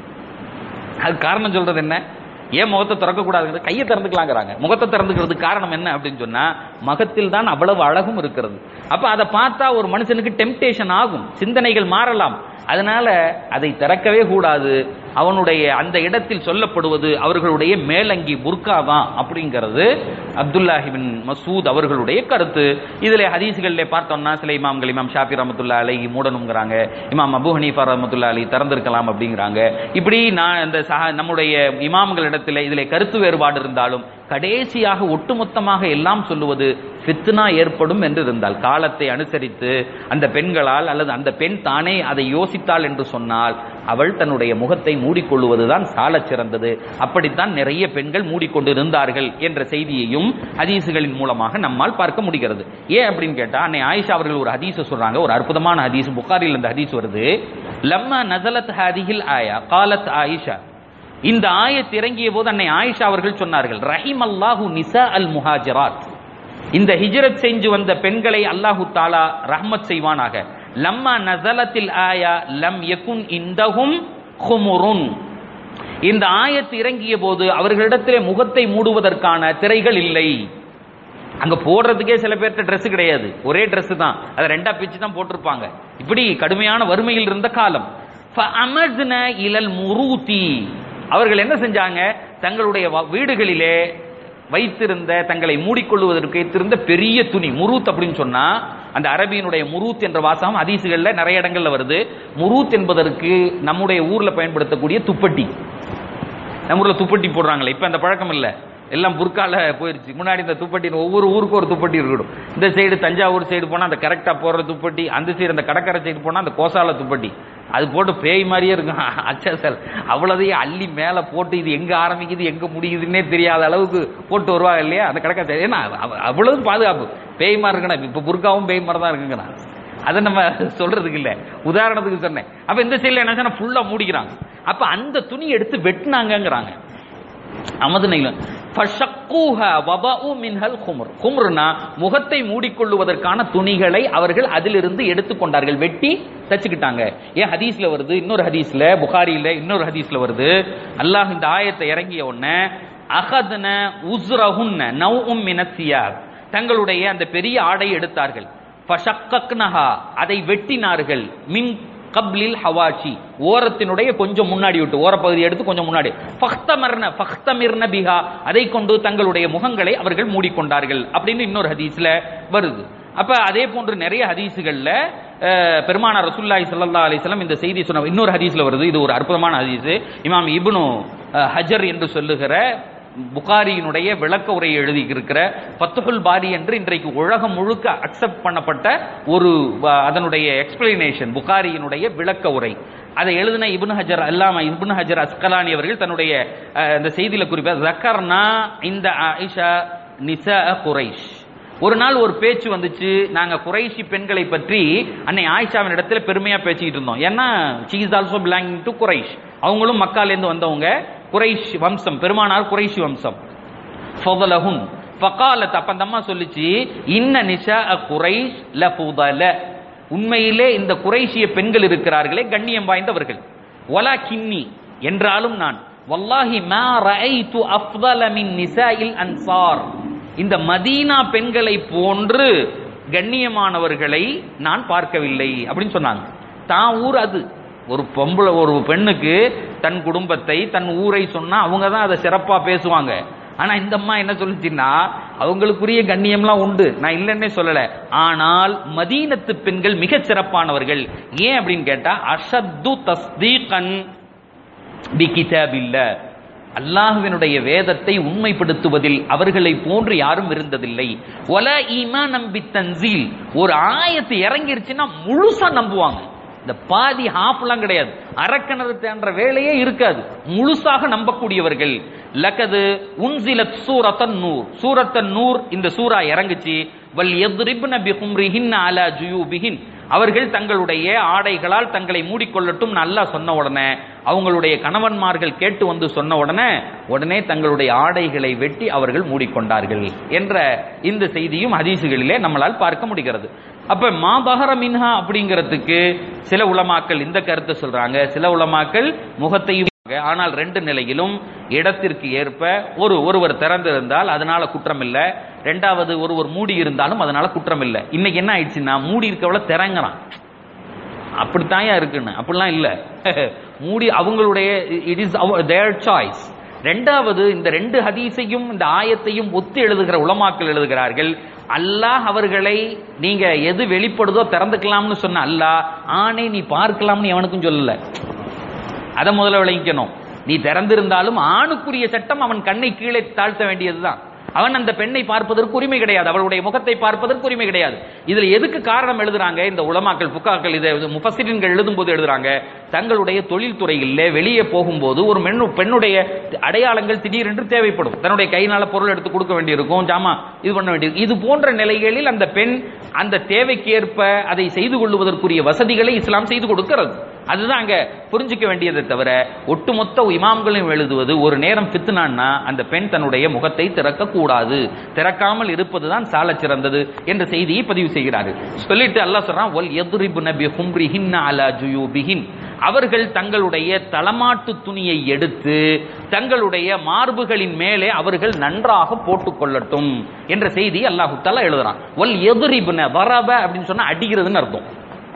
அது காரணம் சொல்றது என்ன? ஏன் முகத்தை திறக்க கூடாது, கையை திறந்துக்கலாங்கிறாங்க. முகத்தை திறந்துக்கிறதுக்கு காரணம் என்ன அப்படின்னு சொன்னா முகத்தில் தான் அவ்வளவு அழகும் இருக்கிறது. அப்ப அதை பார்த்தா ஒரு மனுஷனுக்கு டெம்டேஷன் ஆகும், சிந்தனைகள் மாறலாம். அதனால அதை திறக்கவே கூடாது. அவனுடைய அந்த இடத்தில் சொல்லப்படுவது அவர்களுடைய மேலங்கி புர்கா தான் அப்படிங்கிறது அப்துல்லாஹ் இப்னு மசூத் அவர்களுடைய கருத்து. இதுல ஹதீஸ்களிலே பார்த்தோம்னா சில இமாம்கள், இமாம் ஷாஃபி ரஹ்மத்துல்லாஹி அலைஹி மூடணுங்கிறாங்க, இமாம் அபூ ஹனீஃபா ரஹ்மத்துல்லாஹி அலைஹி திறந்திருக்கலாம் அப்படிங்கிறாங்க. இப்படி நான் இந்த நம்முடைய இமாம்களிடத்தில் இதிலே கருத்து வேறுபாடு இருந்தாலும் கடைசியாக ஒட்டுமொத்தமாக எல்லாம் சொல்லுவது ஃபித்னா ஏற்படும் என்று இருந்தால், காலத்தை அனுசரித்து அந்த பெண்களால் அல்லது அந்த பெண் தானே அதை யோசித்தாள் என்று சொன்னால் அவள் தன்னுடைய முகத்தை மூடிக்கொள்வதுதான் சால சிறந்தது. அப்படித்தான் நிறைய பெண்கள் மூடிக்கொண்டு இருந்தார்கள் என்ற செய்தியையும் ஹதீசுகளின் மூலமாக நம்மால் பார்க்க முடிகிறது. ஏன் அப்படின்னு கேட்டா, அன்னை ஆயிஷா அவர்கள் ஒரு ஹதீஸ் சொல்றாங்க, ஒரு அற்புதமான ஹதீஸ், புகாரில் இந்த ஹதீஸ் வருது. லம்மா நஸலத் ஹாதிஹில் ஆயா காலத் ஆயிஷா, இந்த ஆயத் இறங்கிய போது அன்னை ஆயிஷா அவர்கள் சொன்னார்கள், ரஹிமல்லாஹு நிசா அல் முஹாஜிராத், இந்த ஹிஜ்ரத் செஞ்சு வந்த பெண்களை அல்லாஹு தாலா ரஹ்மத் செய்வானாக. லம்மா நஸலத்தில் ஆயா லம் யகுன் இந்தஹும் குமுருன், இந்த ஆயத் இறங்கிய போது அவர்களிடத்திலே முகத்தை மூடுவதற்கான திரைகள் இல்லை. அங்க போடுறதுக்கே சில பேர்ட்ட ட்ரெஸ் கிடையாது, ஒரே ட்ரெஸ் தான், அதை ரெண்டா பிச்சு தான் போட்டிருப்பாங்க. இப்படி கடுமையான வறுமையில் இருந்த காலம். ஃபஅமத்ன இலல் முரூதி, அவர்கள் என்ன செஞ்சாங்க, தங்களுடைய வீடுகளிலே வைத்திருந்த தங்களை மூடிக்கொள்வதற்கு வைத்திருந்த பெரிய துணி, முரூத் அப்படின்னு சொன்னா அந்த அரபியினுடைய முரூத் என்ற வாசகம் ஹதீசுகள்ல நிறைய இடங்கள்ல வருது. முரூத் என்பதற்கு நம்முடைய ஊர்ல பயன்படுத்தக்கூடிய துப்பட்டி, நம்ம ஊர்ல துப்பட்டி போடுறாங்களே, இப்ப அந்த பழக்கம் இல்ல, எல்லாம் புர்கால போயிருச்சு. முன்னாடி இந்த துப்பட்டி ஒவ்வொரு ஊருக்கு ஒரு துப்பட்டி இருக்கணும். இந்த சைடு தஞ்சாவூர் சைடு போனா அந்த கரெக்டா போடுற துப்பட்டி, அந்த சைடு அந்த கடற்கரை சைடு போனா அந்த கோசால துப்பட்டி, அது போட்டு பேய் மாதிரியே இருக்கும். அச்சல் அவ்வளோதையும் அள்ளி மேல போட்டு இது எங்க ஆரம்பிக்குது எங்க முடியுதுன்னே தெரியாத அளவுக்கு போட்டு வருவாங்க இல்லையா அந்த கடற்கரை. ஏன்னா அவ்வளவு பாதுகாப்பு, பேய் மாதிரி இருக்கணும். இப்ப புர்காவும் பேய் மாதிரி தான் இருக்குங்கண்ணா, அதை நம்ம சொல்றதுக்கு இல்ல, உதாரணத்துக்கு சொன்னேன். அப்ப இந்த சைடுல என்ன சொன்னா ஃபுல்லா மூடிக்கிறாங்க. அப்ப அந்த துணி எடுத்து வெட்டினாங்கிறாங்க. முகத்தை மூடிக்கொள்வதற்கான துணிகளை அவர்கள் அதிலிருந்து எடுத்துக்கொண்டார்கள், வெட்டி தச்சுக்கிட்டாங்க. ஏன் ஹதீஸ்ல வருது, இன்னொரு ஹதீஸ்ல புகாரியில இன்னொரு ஹதீஸ்ல வருது, அல்லாஹ் இந்த ஆயத்தை இறங்கிய உடனே அகத்ன உஸ்ரஹுன்ன நவ்உம் மினஸ் சியாப், தங்களுடைய அந்த பெரிய ஆடை எடுத்தார்கள். ஃபஷக்கக்னஹா, அதை வெட்டினார்கள். மின் கப்லில் ஹவாஷி, ஓரத்தினுடைய கொஞ்சம் முன்னாடி விட்டு, ஓரப்பகுதி எடுத்து கொஞ்சம் முன்னாடி. ஃபக்தமர்ன ஃபக்தமிர்ன பிஹா, அதை கொண்டு தங்களுடைய முகங்களை அவர்கள் மூடிக்கொண்டார்கள் அப்படின்னு இன்னொரு ஹதீஸ்ல வருது. அப்ப அதே போன்று நிறைய ஹதீசுகள்ல பெருமானார் ரசூலுல்லாஹி ஸல்லல்லாஹு அலைஹி வஸல்லம் இந்த செய்தி சொன்ன இன்னொரு ஹதீஸ்ல வருது. இது ஒரு அற்புதமான ஹதீஸ். இமாம் இப்னு ஹஜர் என்று சொல்லுகிற புகாரியினுடைய விளக்க உரையை எழுதி இருக்கிற ஃபத்ஹுல் பாரி என்று இன்றைக்கு உலகம் முழுக்க அக்செப்ட் பண்ணப்பட்ட ஒரு அதனுடைய எக்ஸ்பிளனேஷன், புகாரியினுடைய விளக்க உரை. அதை எழுதின இப்னு ஹஜர் அல்லாமா இப்னு ஹஜர் அஸ்கலானி அவர்கள் தன்னுடைய இந்த செய்தியில குறிப்பாக ஸக்கர்னா இந்த ஆயிஷா நிசா குரைஷ், ஒரு நாள் ஒரு பேச்சு வந்துச்சு, நாங்க குறைஷி பெண்களை பற்றி அன்னை ஆயிஷாவின் இடத்துல பெருமையா பேசிக்கிட்டு இருந்தோம். ஏன்னா she is also belonging to Quraysh, அவங்களும் மக்கால இருந்து வந்தவங்க, குறைஷ் வம்சம், பெருமானார் குறைஷி வம்சம். ஃபதலஹுன் ஃபகாலத், அப்ப அந்த அம்மா சொல்லிச்சு, இன்ன நிஷா குறைஷ் லஃபுதல, உண்மையிலே இந்த குறைஷிய பெண்கள் இருக்கிறார்களே கண்ணியம் வாய்ந்தவர்கள். வலாகின்னி, என்றாலும் நான், வல்லாஹி மா ரஅய்து அஃதல மின் நிசாஇல் அன்சார், இந்த மதீனா பெண்களை போன்று கண்ணியமானவர்களை நான் பார்க்கவில்லை அப்படின்னு சொன்னாங்க. தான் ஊர் அது, ஒரு பொம்பளை ஒரு பெண்ணுக்கு தன் குடும்பத்தை தன் ஊரை சொன்னா அவங்க தான் அதை சிறப்பா பேசுவாங்க. ஆனா இந்த அம்மா என்ன சொல்லுச்சுன்னா, அவங்களுக்குரிய கண்ணியம்லாம் உண்டு, நான் இல்லைன்னே சொல்லல, ஆனால் மதீனத்து பெண்கள் மிக சிறப்பானவர்கள். ஏன் அப்படின்னு கேட்டா, அஷத்து தஸ்தீகன் பி கிதாபில்லா, அல்லாஹ்வினுடைய வேதத்தை உண்மைப்படுத்துவதில் அவர்களை போன்று யாரும் இருந்ததில்லை. வல ஈமானம் பித்தன்சீல், ஒரு ஆயத்து இறங்கிருச்சுன்னா முழுசா நம்புவாங்க. இந்த பாதி ஹாஃப்லாம் கிடையாது, அரக்கணது என்ற வேலையே இருக்காது. முழுசாக நம்பக்கூடியவர்கள். லகது உன்சிலத் சூரத்தன் நூர், சூரத்தன் நூர் இந்த சூரா இறங்குச்சு. வல் யத்ரிப்ன பிஹும்ரிஹின் அலா ஜுயூபிஹின், அவர்கள் தங்களுடைய ஆடைகளால் தங்களை மூடிக்கொள்ளட்டும் அல்லாஹ் சொன்ன உடனே, அவங்களுடைய கணவன்மார்கள் கேட்டு வந்து சொன்ன உடனே உடனே தங்களுடைய ஆடைகளை வெட்டி அவர்கள் மூடிக்கொண்டார்கள் என்ற இந்த செய்தியும் ஹதீசுகளிலே நம்மளால் பார்க்க முடிகிறது. அப்ப மாபஹர மின்ஹா அப்படிங்கிறதுக்கு சில உலமாக்கள் இந்த கருத்தை சொல்றாங்க, சில உலமாக்கள் முகத்தையும். ஆனால் ரெண்டு நிலையிலும் இடத்திற்கு ஏற்ப ஒரு ஒருவர் திறந்திருந்தால் அதனால குற்றம் இல்லை, ரெண்டாவது ஒருவர் மூடி இருந்தாலும் அதனால குற்றம் இல்லை. இன்னைக்கு என்ன ஆயிடுச்சுன்னா மூடி இருக்கவள திறங்கிறான், அப்படித்தான் இருக்குன்னு. அப்படிலாம் இல்ல, மூடி அவங்களுடைய இட் இஸ் தேர் சாய்ஸ். ரெண்டாவது இந்த ரெண்டு ஹதீஸையும் இந்த ஆயத்தையும் ஒத்து எழுதுகிற உலமாக்கள் எழுதுகிறார்கள், அல்லாஹ் அவர்களை நீங்க எது வெளிப்படுதோ திறந்துக்கலாம்னு சொன்ன அல்லாஹ் ஆணை நீ பார்க்கலாம்னு எவனுக்கும் சொல்லல. அதை முதல்ல விளங்கிக்கணும். நீ திறந்திருந்தாலும் ஆணுக்குரிய சட்டம் அவன் கண்ணை கீழே தாழ்த்த வேண்டியதுதான். அவன் அந்த பெண்ணை பார்ப்பதற்கு உரிமை கிடையாது, அவளுடைய முகத்தை பார்ப்பதற்கு உரிமை கிடையாது. இதுல எதுக்கு காரணம் எழுதுறாங்க இந்த உலமாக்கள் புக்காக்கள், இதை முஃபஸ்ஸிரீன்கள் எழுதும் போது எழுதுறாங்க, தங்களுடைய தொழில் துறையில் வெளியே போகும்போது ஒரு பெண்ணுடைய அடையாளங்கள் திடீரென்று தேவைப்படும். தன்னுடைய கையினால பொருள் எடுத்து கொடுக்க வேண்டியிருக்கும், ஜாமா இது பண்ண வேண்டியது. இது போன்ற நிலைகளில் அந்த பெண் அந்த தேவைக்கு ஏற்ப அதை செய்து கொள்வதற்குரிய வசதிகளை இஸ்லாம் செய்து கொடுக்கிறது. அதுதான் அங்க புரிஞ்சுக்க வேண்டியதை தவிர ஒட்டுமொத்த இமாம்களையும் எழுதுவது ஒரு நேரம் ஃபித்னான்னா அந்த பெண் தன்னுடைய முகத்தை திறக்க கூடாது, திறக்காமல் இருப்பதுதான் சால சிறந்தது என்ற செய்தியை பதிவு செய்கிறார்கள். சொல்லிட்டு அல்லாஹ் சொல்றான், வல் யத்ரிபுன பிஹும்ரிஹின்ன அலா ஜுயூபிஹின், அவர்கள் தங்களுடைய தலமாட்டு துணியை எடுத்து தங்களுடைய மார்புகளின் மேலே அவர்கள் நன்றாக போட்டுக் கொள்ளட்டும் என்ற செய்தி அல்லாஹ் தஆலா எழுதுறான். வல் யத்ரிபுன, வரப அப்படின்னு சொன்னா அடிக்கிறதுன்னு அர்த்தம்,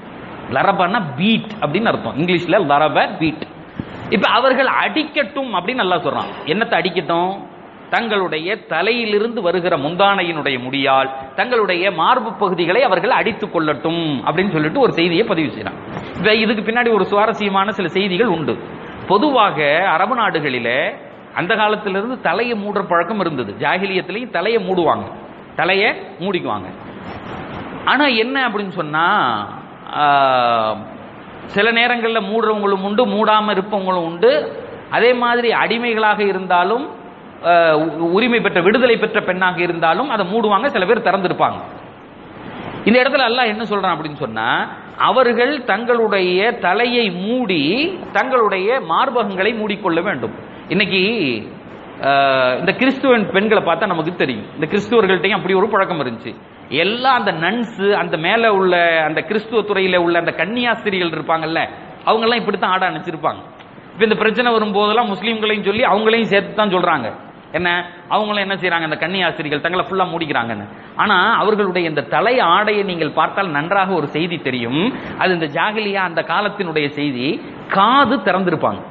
லரபனா பீட் அப்படின்னு அர்த்தம், இங்கிலீஷ்ல லரப பீட். இப்ப அவர்கள் அடிக்கட்டும் அப்படின்னு அல்லாஹ் சொல்றான். என்னத்தை அடிக்கட்டும்? தங்களுடைய தலையிலிருந்து வருகிற முந்தானையினுடைய முடியால் தங்களுடைய மார்பு பகுதிகளை அவர்கள் அடித்துக் கொள்ளட்டும் அப்படின்னு சொல்லிட்டு ஒரு செய்தியை பதிவு செய்யறான். இதுக்கு பின்னாடி ஒரு சுவாரஸ்யமான சில செய்திகள் உண்டு. பொதுவாக அரபு நாடுகளிலே அந்த காலத்திலிருந்து தலையை மூடுற பழக்கம் இருந்தது. ஜாகிலியத்திலையும் தலையை மூடுவாங்க, தலையை மூடிக்குவாங்க. ஆனா என்ன அப்படின்னு சொன்னா, சில நேரங்களில் மூடுறவங்களும் உண்டு, மூடாம இருப்பவங்களும் உண்டு. அதே மாதிரி அடிமைகளாக இருந்தாலும் உரிமை பெற்ற விடுதலை பெற்ற பெண்ணாக இருந்தாலும் அதை மூடுவாங்க, சில பேர் திறந்திருப்பாங்க. இந்த இடத்துல அல்லாஹ் என்ன சொல்றான் அப்படின்னு சொன்னா, அவர்கள் தங்களுடைய தலையை மூடி தங்களுடைய மார்பகங்களை மூடிக்கொள்ள வேண்டும். இன்னைக்கு இந்த கிறிஸ்துவன் பெண்களை பார்த்தா நமக்கு தெரியும், இந்த கிறிஸ்துவர்கள்ட்டையும் அப்படி ஒரு பழக்கம் இருந்துச்சு. எல்லாம் அந்த நன்ஸ், அந்த மேல உள்ள அந்த கிறிஸ்துவ துறையில உள்ள அந்த கன்னியாஸ்திரிகள் இருப்பாங்கல்ல, அவங்க எல்லாம் இப்படித்தான் ஆட அனுப்பிச்சிருப்பாங்க. இப்ப இந்த பிரச்சனை வரும்போதெல்லாம் முஸ்லீம்களையும் சொல்லி அவங்களையும் சேர்த்து தான் சொல்றாங்க. என்ன, அவங்களும் என்ன செய்யறாங்க, அந்த கன்னியாஸ்திரிகள் தங்களை ஃபுல்லா மூடிக்கிறாங்கன்னு. ஆனா அவர்களுடைய இந்த தலை ஆடையை நீங்கள் பார்த்தால் நன்றாக ஒரு செய்தி தெரியும். அது இந்த ஜாகிலியா அந்த காலத்தினுடைய செய்தி. காது திறந்திருப்பாங்க.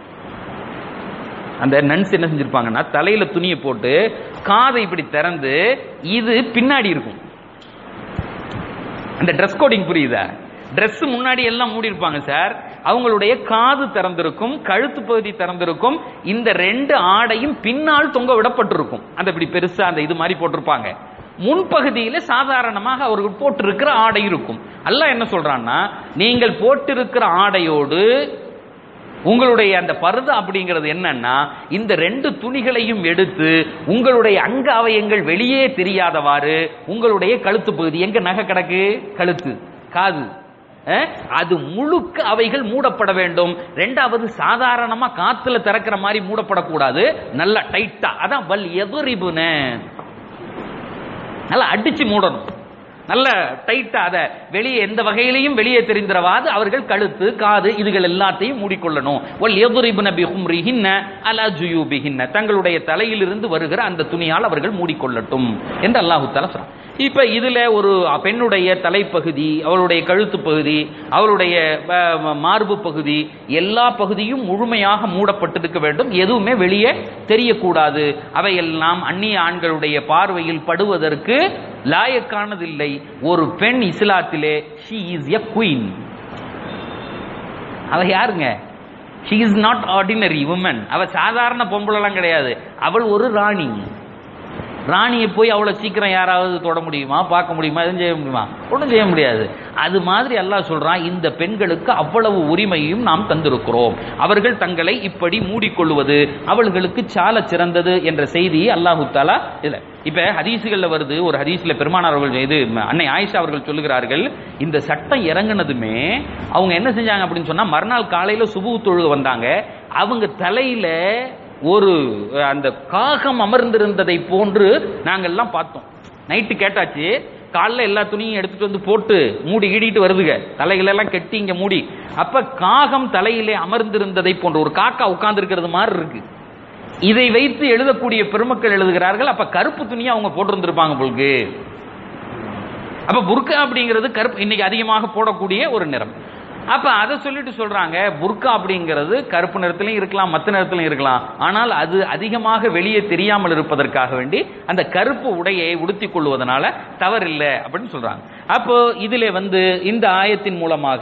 அந்த நன்ஸ் என்ன செஞ்சிருப்பாங்கன்னா, தலையில துணியை போட்டு காதை இப்படி திறந்து இது பின்னாடி இருக்கும். அந்த ட்ரெஸ் கோடிங் புரியுதா? ட்ரெஸ் முன்னாடி எல்லாம் மூடி இருப்பாங்க சார், அவங்களுடைய காது திறந்திருக்கும், கழுத்து பகுதி திறந்திருக்கும், இந்த ரெண்டு ஆடையும் பின்னால் தொங்க விடப்பட்டிருக்கும். அந்த இப்படி பெருசா அந்த இது மாதிரி போட்டிருப்பாங்க. முன்பகுதியில சாதாரணமாக அவர்கள் போட்டிருக்கிற ஆடை இருக்கும். அல்லாஹ் என்ன சொல்றான்னா, நீங்கள் போட்டிருக்கிற ஆடையோடு உங்களுடைய அந்த பர்தா அப்படிங்கிறது என்னன்னா, இந்த ரெண்டு துணிகளையும் எடுத்து உங்களுடைய அங்க அவயங்கள் வெளியே தெரியாதவாறு உங்களுடைய கழுத்து பகுதி, எங்க நகை கிடக்கு, கழுத்து, காது, அது முழுக்க அவைகள் மூடப்பட வேண்டும். ரெண்டாவது சாதாரணமா காத்துல திறக்கிற மாதிரி மூடப்படக்கூடாது, நல்லா டைட்டா. அதான் வல் யதுரிபுன, நல்லா அடிச்சு மூடணும், நல்ல டைட்டா. அதை வெளியே எந்த வகையிலையும் வெளியே தெரிந்திரவாது அவர்கள் கழுத்து, காது இதுகள் எல்லாத்தையும் மூடிக்கொள்ளணும். வல் யதுரிபுன பிஹும்ரிஹின்ன அலா ஜுயூபிஹின்ன, தங்களுடைய தலையிலிருந்து வருகிற அந்த துணியால் அவர்கள் மூடிக்கொள்ளட்டும் என்று அல்லாஹ் தஆலா சொல்றான். இப்ப இதுல ஒரு பெண்ணுடைய தலைப்பகுதி, அவளுடைய கழுத்து பகுதி, அவளுடைய மார்பு பகுதி, எல்லா பகுதியும் முழுமையாக மூடப்பட்டிருக்க வேண்டும். எதுவுமே வெளியே தெரியக்கூடாது. அவையெல்லாம் அந்நிய ஆண்களுடைய பார்வையில் படுவதற்கு லாயக்கானதில்லை. ஒரு பெண் இஸ்லாத்திலே she is a queen. அவ யாருங்க? she is not ordinary woman. அவ சாதாரண பொம்பளெல்லாம் கிடையாது, அவள் ஒரு ராணி. ராணியை போய் அவ்வளவு சீக்கிரம் யாராவது தொட முடியுமா, பார்க்க முடியுமா, எதுவும் செய்ய முடியுமா? ஒன்றும் செய்ய முடியாது. அது மாதிரி அல்லாஹ் சொல்றான், இந்த பெண்களுக்கு அவ்வளவு உரிமையும் நாம் தந்திருக்கிறோம், அவர்கள் தங்களை இப்படி மூடிக்கொள்வது அவர்களுக்கு சால சிறந்தது என்ற செய்தியை அல்லாஹு தஆலா இல்ல. இப்ப ஹதீசுகள்ல வருது, ஒரு ஹதீஸ்ல பெருமானார் அவர்கள் இது அன்னை ஆயிஷா அவர்கள் சொல்லுகிறார்கள், இந்த சட்டம் இறங்குனதுமே அவங்க என்ன செஞ்சாங்க அப்படின்னு சொன்னா, மறுநாள் காலையில சுபுஹ் தொழுக வந்தாங்க, அவங்க தலையில ஒரு அந்த காகம் அமர்ந்திருந்ததை போன்று நாங்கள்லாம் பார்த்தோம். நைட்டு கேட்டாச்சு, காலைல எல்லா துணியும் எடுத்துட்டு வந்து போட்டு மூடி ஈடிட்டு வருதுங்க, தலைகளெல்லாம் கெட்டி இங்க மூடி. அப்ப காகம் தலையிலே அமர்ந்திருந்ததை போன்ற ஒரு காக்கா உட்கார்ந்து இருக்கிறது மாதிரி இருக்கு. இதை வைத்து எழுதக்கூடிய பெருமக்கள் எழுதுகிறார்கள், அப்ப கருப்பு துணியை அவங்க போட்டிருந்திருப்பாங்க போலுக்கு. அப்ப புர்கா அப்படிங்கிறது கருப்பு, இன்னைக்கு அதிகமாக போடக்கூடிய ஒரு நிறம். அப்ப அதை சொல்லிட்டு சொல்றாங்க, புர்கா அப்படிங்கிறது கருப்பு நிறத்திலையும் இருக்கலாம், மற்ற நிறத்திலையும் இருக்கலாம், ஆனால் அது அதிகமாக வெளியே தெரியாமல் இருப்பதற்காக வேண்டி அந்த கருப்பு உடையை உடுத்திக் கொள்வதனால தவறில்லை அப்படின்னு சொல்றாங்க. அப்போ இதுல வந்து இந்த ஆயத்தின் மூலமாக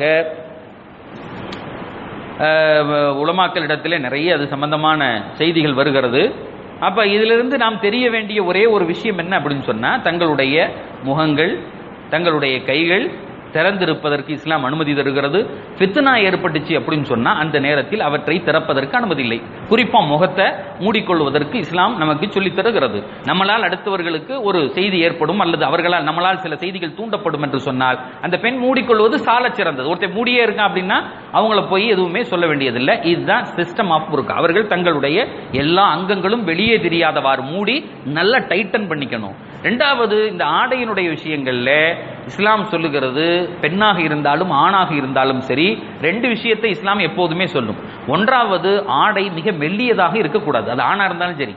உலமாக்களிடத்திலே நிறைய அது சம்பந்தமான செய்திகள் வருகிறது. அப்ப இதிலிருந்து நாம் தெரிய வேண்டிய ஒரே ஒரு விஷயம் என்ன அப்படின்னு சொன்னா, தங்களுடைய முகங்கள், தங்களுடைய கைகள் திறந்திருப்பதற்கு இஸ்லாம் அனுமதி தருகிறது. ஃபித்னா ஏற்பட்டுச்சு அப்படின்னு சொன்னா அந்த நேரத்தில் அவற்றை திறப்பதற்கு அனுமதி இல்லை. குறிப்பா முகத்தை மூடிக்கொள்வதற்கு இஸ்லாம் நமக்கு சொல்லித் தருகிறது. நம்மளால் அடுத்தவர்களுக்கு ஒரு செய்தி ஏற்படும் அல்லது அவர்களால் நம்மளால் சில செய்திகள் தூண்டப்படும் என்று சொன்னால் அந்த பெண் மூடிக்கொள்வது சால சிறந்தது. ஒருத்தர் மூடியே இருக்கான் அப்படின்னா அவங்கள போய் எதுவுமே சொல்ல வேண்டியதில்லை. இதுதான் சிஸ்டம் ஆஃப் புர்கா. அவர்கள் தங்களுடைய எல்லா அங்கங்களும் வெளியே தெரியாதவாறு மூடி நல்லா டைட்டன் பண்ணிக்கணும். இரண்டாவது, இந்த ஆடையினுடைய விஷயங்கள்ல இஸ்லாம் சொல்லுகிறது, பெண்ணாக இருந்தாலும் ஆணாக இருந்தாலும் சரி, ரெண்டு விஷயத்தை இஸ்லாம் எப்போதுமே சொல்லும். ஒன்றாவது, ஆடை மிக மெல்லியதாக இருக்கக்கூடாது. அது ஆணா இருந்தாலும் சரி,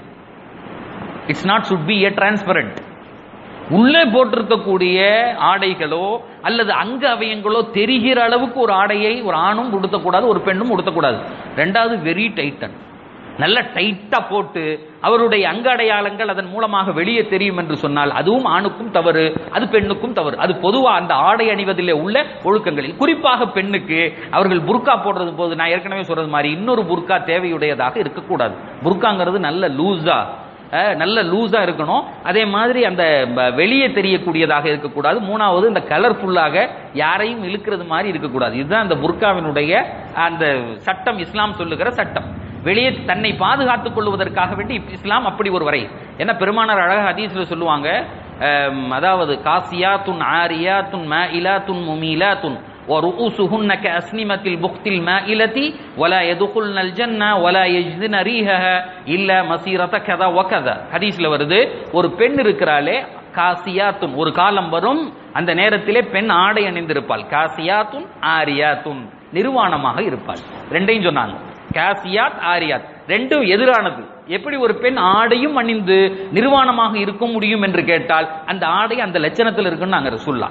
it's not should be a transparent. உள்ளே போட்டிருக்கக்கூடிய ஆடைகளோ அல்லது அங்க அவயங்களோ தெரிகிற அளவுக்கு ஒரு ஆடையை ஒரு ஆணும் உடுத்தக்கூடாது, ஒரு பெண்ணும் உடுத்தக்கூடாது. ரெண்டாவது, வெரி டைட்டன், நல்ல டைட்டா போட்டு அவருடைய அங்க அடையாளங்கள் அதன் மூலமாக வெளியே தெரியும் என்று சொன்னால் அதுவும் ஆணுக்கும் தவறு, அது பெண்ணுக்கும் தவறு. அது பொதுவா அந்த ஆடை அணிவதிலே உள்ள ஒழுக்கங்களில், குறிப்பாக பெண்ணுக்கு அவர்கள் புர்கா போடுறது போது நான் ஏற்கனவே சொல்றது மாதிரி இன்னொரு புர்கா தேவையுடையதாக இருக்கக்கூடாது. புர்காங்கிறது நல்ல லூஸா நல்ல லூஸா இருக்கணும். அதே மாதிரி அந்த வெளியே தெரியக்கூடியதாக இருக்கக்கூடாது. மூணாவது, இந்த கலர்ஃபுல்லாக யாரையும் இழுக்கிறது மாதிரி இருக்கக்கூடாது. இதுதான் அந்த புர்காவினுடைய அந்த சட்டம், இஸ்லாம் சொல்லுகிற சட்டம். வெளியே தன்னை பாதுகாத்துக் கொள்வதற்காக வேண்டி இஸ்லாம் அப்படி ஒரு வரை. என்ன பெருமானார் அழகா ஹதீஸ்ல சொல்லுவாங்க, அதாவது காசியாத்துன் ஆரியாத்துன் மாயிலாத்துன் முமீலாத்துன் ورؤوسهن كأسنمة البخت المائلة ولا يدخلن الجنة ولا يجدن ريحها إلا مسيرة كذا وكذا. ஹதீஸ்ல வருது, ஒரு பெண் இருக்கிறாளே காசியாத்துன், ஒரு காலம் வரும் அந்த நேரத்திலே பெண் ஆடை அணிந்திருப்பாள். காசியாத்துன் ஆரியாத்துன், நிர்வாணமாக இருப்பாள். ரெண்டையும் சொன்னாங்க, காசியாத் ஆரியாத், ரெண்டும் எதிரானது. எப்படி ஒரு பெண் ஆடையும் அணிந்து நிர்வாணமாக இருக்க முடியும் என்று கேட்டால் அந்த ஆடை அந்த லட்சணத்தில் இருக்குன்னு நாங்க ரசூலுல்லாஹ்.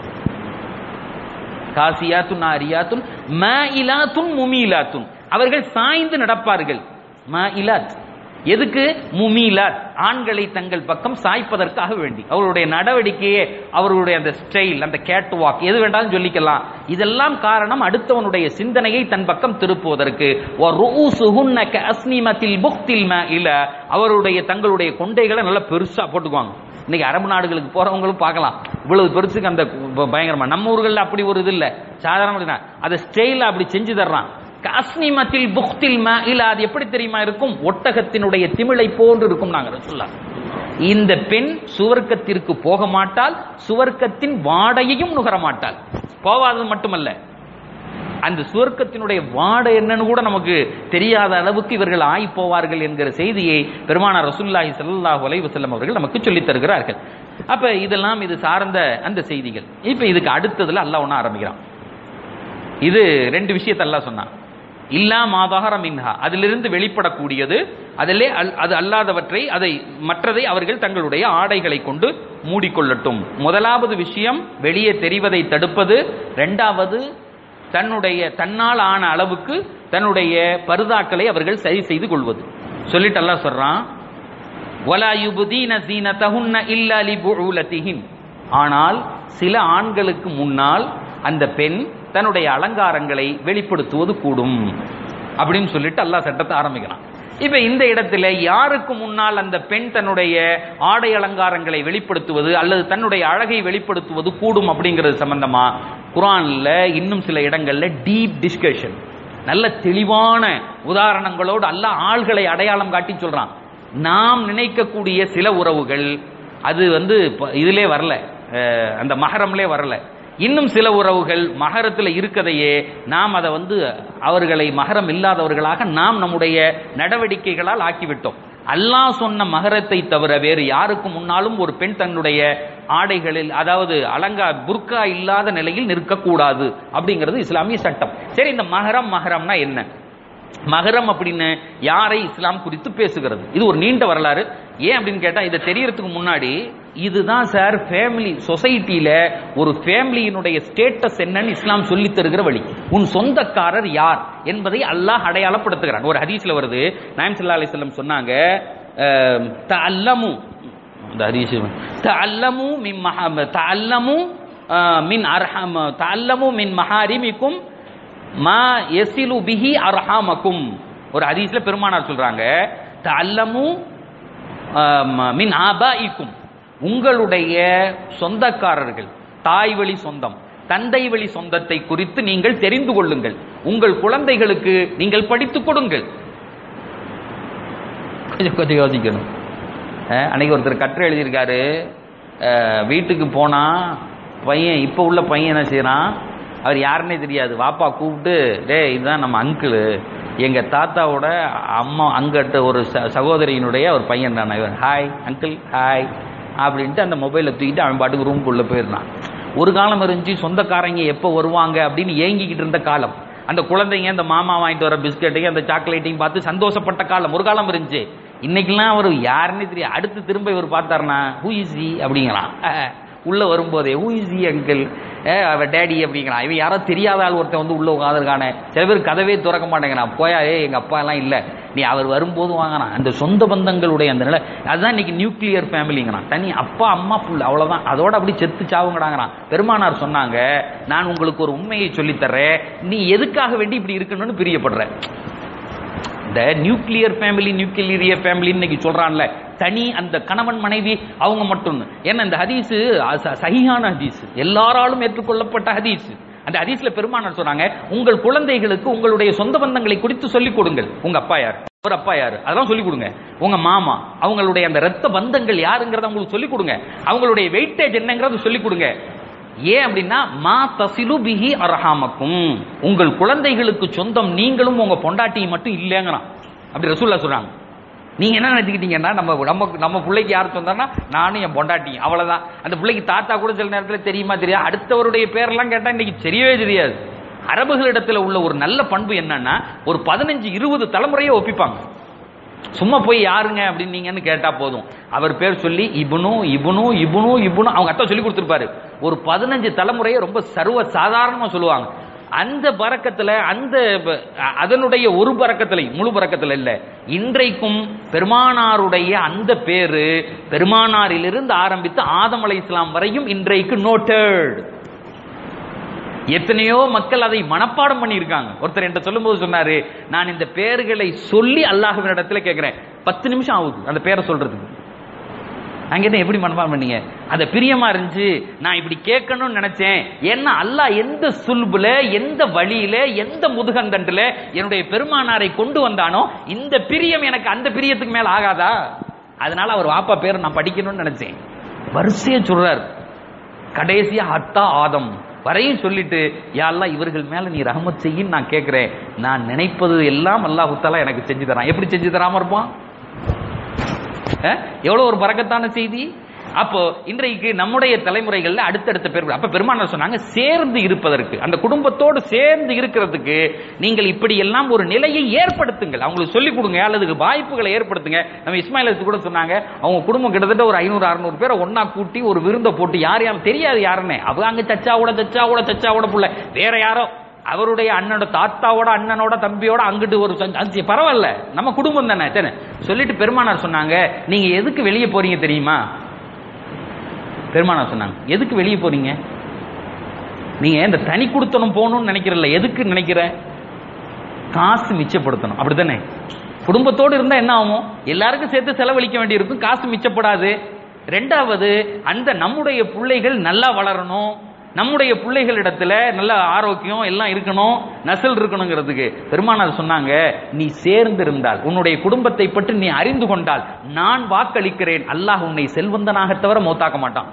காசியாத்துன் ஆரியாத்துன் மாயிலாத்துன் முமீலாத்துன், அவர்கள் சாய்ந்து நடப்பார்கள். மாயிலாத் எதுக்கு? முமீலாத், ஆண்களை தங்கள் பக்கம் சாய்ப்பதற்காக வேண்டி. அவருடைய நடவடிக்கையே, அவர்களுடைய அந்த ஸ்டைல், அந்த கேட் வாக், எது வேண்டாலும் சொல்லிக்கலாம். இதெல்லாம் காரணம் அடுத்தவனுடைய சிந்தனையை தன் பக்கம் திருப்புவதற்கு. அவருடைய தங்களுடைய கொண்டைகளை நல்லா பெருசா போட்டுக்குவாங்க. இன்னைக்கு அரபு நாடுகளுக்கு போறவங்களும் பார்க்கலாம், இவ்வளவு பெருசுக்கு அந்த பயங்கரமா. நம்ம ஊர்கள் அப்படி ஒரு இது இல்ல, சாதாரண அதை ஸ்டைல அப்படி செஞ்சு தர்றான். காஸ்னிமத்தில் புக்தில் மாயிலா, அது எப்படி தெரியுமா இருக்கும்? ஒட்டகத்தினுடைய திமிழை போன்று இருக்கும். நாங்க ரசூலுல்லாஹ், இந்த பெண் சுவர்க்கத்திற்கு போக மாட்டாள், சுவர்க்கத்தின் வாடையையும் நுகர மாட்டாள். போவாதது மட்டுமல்ல, அந்த சுவர்க்கத்தினுடைய வாடை என்னன்னு கூட நமக்கு தெரியாத அளவுக்கு இவர்கள் ஆய் போவார்கள் என்கிற செய்தியை பெருமானார் ரசூலுல்லாஹி ஸல்லல்லாஹு அலைஹி வஸல்லம் அவர்கள் நமக்கு சொல்லித் தருகிறார்கள். அப்ப இதெல்லாம் இது சார்ந்த அந்த செய்திகள். இப்ப இதுக்கு அடுத்ததுல அல்லாஹ் ஒண்ணு ஆரம்பிக்கிறான். இது ரெண்டு விஷயத்தை அல்லாஹ் சொன்னான். இல்லா மாதஹர மின்ஹா, அதிலிருந்து வெளிப்படக்கூடியது, அதிலே அது அல்லாதவற்றை, அதை மற்றதை அவர்கள் தங்களுடைய ஆடைகளை கொண்டு மூடிக்கொள்ளட்டும். முதலாவது விஷயம் வெளியே தெரிவதை தடுப்பது. இரண்டாவது, தன்னுடைய தன்னால் ஆன அளவுக்கு தன்னுடைய பர்தாக்களை அவர்கள் சரி செய்து கொள்வது. சொல்லிட்டு அல்லாஹ் சொல்றான், வலா யுப்தீன ஸீனதஹுன்ன இல்லா லிபுஉலதிஹின், ஆனால் சில ஆண்களுக்கு முன்னால் அந்த பெண் தன்னுடைய அலங்காரங்களை வெளிப்படுத்துவது கூடும் அப்படின்னு சொல்லிட்டு அல்லாஹ் சட்டத்தை ஆரம்பிக்கிறான். இப்ப இந்த இடத்துல யாருக்கு முன்னால் அந்த பெண் தன்னுடைய ஆடை அலங்காரங்களை வெளிப்படுத்துவது அல்லது தன்னுடைய அழகை வெளிப்படுத்துவது கூடும் அப்படிங்கிறது சம்பந்தமா குர்ஆன்ல இன்னும் சில இடங்கள்ல டீப் டிஸ்கஷன், நல்ல தெளிவான உதாரணங்களோடு அல்லாஹ் ஆள்களை அடையாளம் காட்டி சொல்றான். நாம் நினைக்கக்கூடிய சில உறவுகள் அது வந்து இதிலே வரல, அந்த மஹரம்லே வரல. இன்னும் சில உறவுகள் மஹரத்தில் இருக்கதையே நாம் அதை வந்து அவர்களை மஹரம் இல்லாதவர்களாக நாம் நம்முடைய நடவடிக்கைகளால் ஆக்கிவிட்டோம். அல்லாஹ் சொன்ன மஹரத்தை தவிர வேறு யாருக்கு முன்னாலும் ஒரு பெண் தன்னுடைய ஆடைகளில் அதாவது அலங்கா புர்கா இல்லாத நிலையில் நிற்கக்கூடாது அப்படிங்கிறது இஸ்லாமிய சட்டம். சரி, இந்த மஹரம் மஹரம்னா என்ன? மஹரம் அப்படின்னு யாரை இஸ்லாம் குறித்து பேசுகிறது? இது ஒரு நீண்ட வரலாறு. ஏன் அப்படின்னு கேட்டா, இதை தெரியறதுக்கு முன்னாடி இதுதான் சார் ஃபேமிலி சொசைட்டியில ஒரு ஃபேமிலியினுடைய ஸ்டேட்டஸ் என்னன்னு இஸ்லாம் சொல்லி தருகிற வழி. உன் சொந்தக்காரர் யார் என்பதை அல்லாஹ் அடையாளப்படுத்துகிறான். ஒரு ஹதீஸ்ல வருது, நாயகம் ஸல்லல்லாஹு அலைஹி வஸல்லம் சொன்னாங்க, தஅல்லமு இந்த ஹதீஸ் தஅல்லமு மின் மஹ தஅல்லமு மின் அர்ஹம் தஅல்லமு மின் மஹாரிமிக்கும் மா யஸிலு பிஹி அர்ஹாமக்கும். ஒரு ஹதீஸ்ல பெருமானார் சொல்றாங்க, தஅல்லமு மின் ஆபாயிக்கும், உங்களுடைய சொந்தக்காரர்கள் தாய் வழி சொந்தம் தந்தை வழி சொந்தத்தை குறித்து நீங்கள் தெரிந்து கொள்ளுங்கள், உங்கள் குழந்தைகளுக்கு நீங்கள் படித்துக் கொடுங்கள். கொஞ்சம் கொஞ்சம் யோசிக்கணும். அன்னைக்கு ஒருத்தர் கட்டுரை எழுதியிருக்காரு, வீட்டுக்கு போனா பையன் இப்ப உள்ள பையன் என்ன செய்யறான், அவர் யாருன்னே தெரியாது, வாப்பா கூப்பிட்டு டே இதுதான் நம்ம அங்கிள், எங்க தாத்தாவோட அம்மா அங்கிட்ட ஒரு சகோதரியினுடைய ஒரு பையன் தானே இவர், ஹாய் அங்கிள் ஹாய் அப்படின்ட்டு அந்த மொபைலை தூக்கிட்டு அவன் பாட்டுக்கு ரூம்குள்ள போயிருந்தான். ஒரு காலம் இருந்துச்சு சொந்தக்காரங்க எப்போ வருவாங்க அப்படின்னு ஏங்கிக்கிட்டு இருந்த காலம். அந்த குழந்தைங்க அந்த மாமா வாங்கிட்டு வர பிஸ்கட்டையும் அந்த சாக்லேட்டையும் பார்த்து சந்தோஷப்பட்ட காலம் ஒரு காலம் இருந்துச்சு. இன்னைக்கெல்லாம் அவர் யாருன்னே தெரியும். அடுத்து திரும்ப இவர் பார்த்தாருன்னா ஹூ இஸ் ஹி அப்படிங்கிறான். உள்ள வரும்போதே who is he uncle daddy அப்படிங்கிறான். இவன் யாரோ தெரியாத ஆள் ஒருத்தன் வந்து உள்ள உட்காந்துருக்கானே. சில பேர் கதவே திறக்க மாட்டேங்கிறான். போயா ஏ எங்க அப்பா எல்லாம் இல்லை, நீ அவர் வரும்போது வாங்கினான். அந்த சொந்த பந்தங்களுடைய அந்த நிலை அதுதான் இன்னைக்கு நியூக்ளியர் ஃபேமிலிங்கிறான். தனி அப்பா அம்மா புள்ள அவ்வளவுதான், அதோட அப்படி செத்து சாவுங்கடாங்கிறான். பெருமானார் சொன்னாங்க, நான் உங்களுக்கு ஒரு உண்மையை சொல்லித்தர்றேன், நீ எதுக்காக வேண்டி இப்படி இருக்கணும்னு பிரியப்படுற. இந்த நியூக்ளியர் ஃபேமிலி நியூக்ளியர் ஃபேமிலி இன்னைக்கு சொல்றான்ல, தனி அந்த கணவன் மனைவி அவங்க மட்டும். ஏன்னா இந்த ஹதீஸ் சஹீஹான ஹதீஸ், எல்லாராலும் ஏற்றுக்கொள்ளப்பட்ட ஹதீஸ். அந்த ஹதீஸ்ல பெருமானார் சொன்னாங்க, உங்கள் குழந்தைகளுக்கு உங்களுடைய சொந்த பந்தங்களை குறித்து சொல்லிக் கொடுங்கள். உங்க அப்பா யார், ஒரு அப்பா யாரு, அதெல்லாம் சொல்லிக் கொடுங்க. உங்க மாமா அவங்களுடைய அந்த ரத்த பந்தங்கள் யாருங்கிறத அவங்களுக்கு சொல்லிக் கொடுங்க. அவங்களுடைய வெயிட்டேஜ் என்னங்கிறத சொல்லிக் கொடுங்க. ஏன் அப்படின்னா, மா தசிலு பிஹி அர்ஹாமக்கும், உங்கள் குழந்தைகளுக்கு சொந்தம் நீங்களும் உங்க பொண்டாட்டியும் மட்டும் இல்லைங்கிறான். அப்படி ரசூலுல்லாஹ் சொல்றாங்க. நீங்க என்ன நினைச்சுக்கிட்டீங்கன்னா, நம்ம நம்ம நம்ம பிள்ளைக்கு யார் சொந்தம்னா நானும் என் பொண்டாட்டியும் அவ்வளவுதான். அந்த பிள்ளைக்கு தாத்தா கூட சில நேரத்தில் தெரியுமா தெரியாது, அடுத்தவருடைய பேரெல்லாம் கேட்டா இன்னைக்கு தெரியவே தெரியாது. அரபுகளிடத்துல உள்ள ஒரு நல்ல பண்பு என்னன்னா, ஒரு பதினஞ்சு இருபது தலைமுறையை ஒப்பிப்பாங்க. சும்மா போய் யாருங்க அப்படின்னு கேட்டா போதும், அவர் பேர் சொல்லி இபுனு இபுனு இபுனு இபுனு அவங்க அத்தா சொல்லி கொடுத்திருப்பாரு. ஒரு பதினஞ்சு தலைமுறையை ரொம்ப சர்வ சாதாரணமா சொல்லுவாங்க. அந்த பரக்கத்துல அந்த அதனுடைய ஒரு பரக்கத்துல முழு பரக்கத்துல இல்ல, இன்றைக்கும் பெருமானாருடைய அந்த பேரு பெருமானாரிலிருந்து ஆரம்பித்து ஆதம் அலைஹிஸ்ஸலாம் வரையும் இன்றைக்கு நோட்டட். எத்தனையோ மக்கள் அதை மனப்பாடம் பண்ணி இருக்காங்க. ஒருத்தர் என்கிட்ட சொல்லும் போது சொன்னாரு, நான் இந்த பேர்களை சொல்லி அல்லாஹ்வின் இடத்துல கேட்கிறேன், பத்து நிமிஷம் ஆகுது அந்த பேரை சொல்றதுக்கு. அங்கே எப்படி மனப்பாடம் பண்ணீங்க? அந்த பிரியமா இருந்துச்சு, நான் இப்படி கேட்கணும்னு நினைச்சேன். ஏன்னா அல்லாஹ் எந்த சுல்புல எந்த வழியில எந்த முதுகந்தண்டுல என்னுடைய பெருமானாரை கொண்டு வந்தானோ, இந்த பிரியம் எனக்கு அந்த பிரியத்துக்கு மேல ஆகாதா? அதனால அவர் வாப்பா பேரை நான் படிக்கணும்னு நினைச்சேன். வரிசையா சொல்றார், கடைசியா ஹத்தா ஆதம் வரையும் சொல்லிட்டு, யா அல்லாஹ் இவர்கள் மேல நீ ரஹ்மத் செய்யின்னு நான் கேட்கிறேன். நான் நினைப்பது எல்லாம் அல்லாஹ் தஆலா எனக்கு செஞ்சு தரான். எப்படி செஞ்சு தராம இருப்பான்? எவ்வளவு ஒரு பரக்கத்தான செய்தி. அப்போ இன்றைக்கு நம்முடைய தலைமுறைகள்ல அடுத்தடுத்த பேர். அப்ப பெருமானார் சொன்னாங்க, சேர்ந்து இருப்பதற்கு, அந்த குடும்பத்தோடு சேர்ந்து இருக்கிறதுக்கு நீங்கள் இப்படி எல்லாம் ஒரு நிலையை ஏற்படுத்துங்கள், அவங்களுக்கு சொல்லிக் கொடுங்க, அல்லது வாய்ப்புகளை ஏற்படுத்துங்க. நம்ம இஸ்மாயில் கூட சொன்னாங்க, அவங்க குடும்பம் கிட்டத்தட்ட ஒரு ஐநூறு அறுநூறு பேரை ஒன்னா கூட்டி ஒரு விருந்தை போட்டு, யார் யாரும் தெரியாது யாருன்னு, அவங்க அங்க சச்சாவோட சச்சாவோட சச்சாவோட புள்ள வேற யாரோ அவருடைய அண்ணனோட தாத்தாவோட அண்ணனோட தம்பியோட அங்கிட்டு ஒரு பரவாயில்ல, நம்ம குடும்பம் தானே சொல்லிட்டு பெருமானார் சொன்னாங்க, நீங்க எதுக்கு வெளியே போறீங்க தெரியுமா? பெருமானார் சொன்னாங்க, எதுக்கு வெளியே போறீங்க? நீங்க இந்த தனி கொடுத்தனும் போகணும்னு நினைக்கிறல்ல, எதுக்கு நினைக்கிற? காசு மிச்சப்படுத்தணும், அப்படித்தானே? குடும்பத்தோடு இருந்தா என்ன ஆகும்? எல்லாருக்கும் சேர்த்து செலவழிக்க வேண்டியிருக்கும், காசு மிச்சப்படாது. ரெண்டாவது, அந்த நம்முடைய பிள்ளைகள் நல்லா வளரணும், நம்முடைய பிள்ளைகளிடத்துல நல்ல ஆரோக்கியம் எல்லாம் இருக்கணும், நசல் இருக்கணுங்கிறதுக்கு பெருமானார் சொன்னாங்க, நீ சேர்ந்து இருந்தால், உன்னுடைய குடும்பத்தை பற்றி நீ அறிந்து கொண்டால், நான் வாக்களிக்கிறேன், அல்லாஹ் உன்னை செல்வந்தனாக தவிர மௌத்தாக்க மாட்டான்.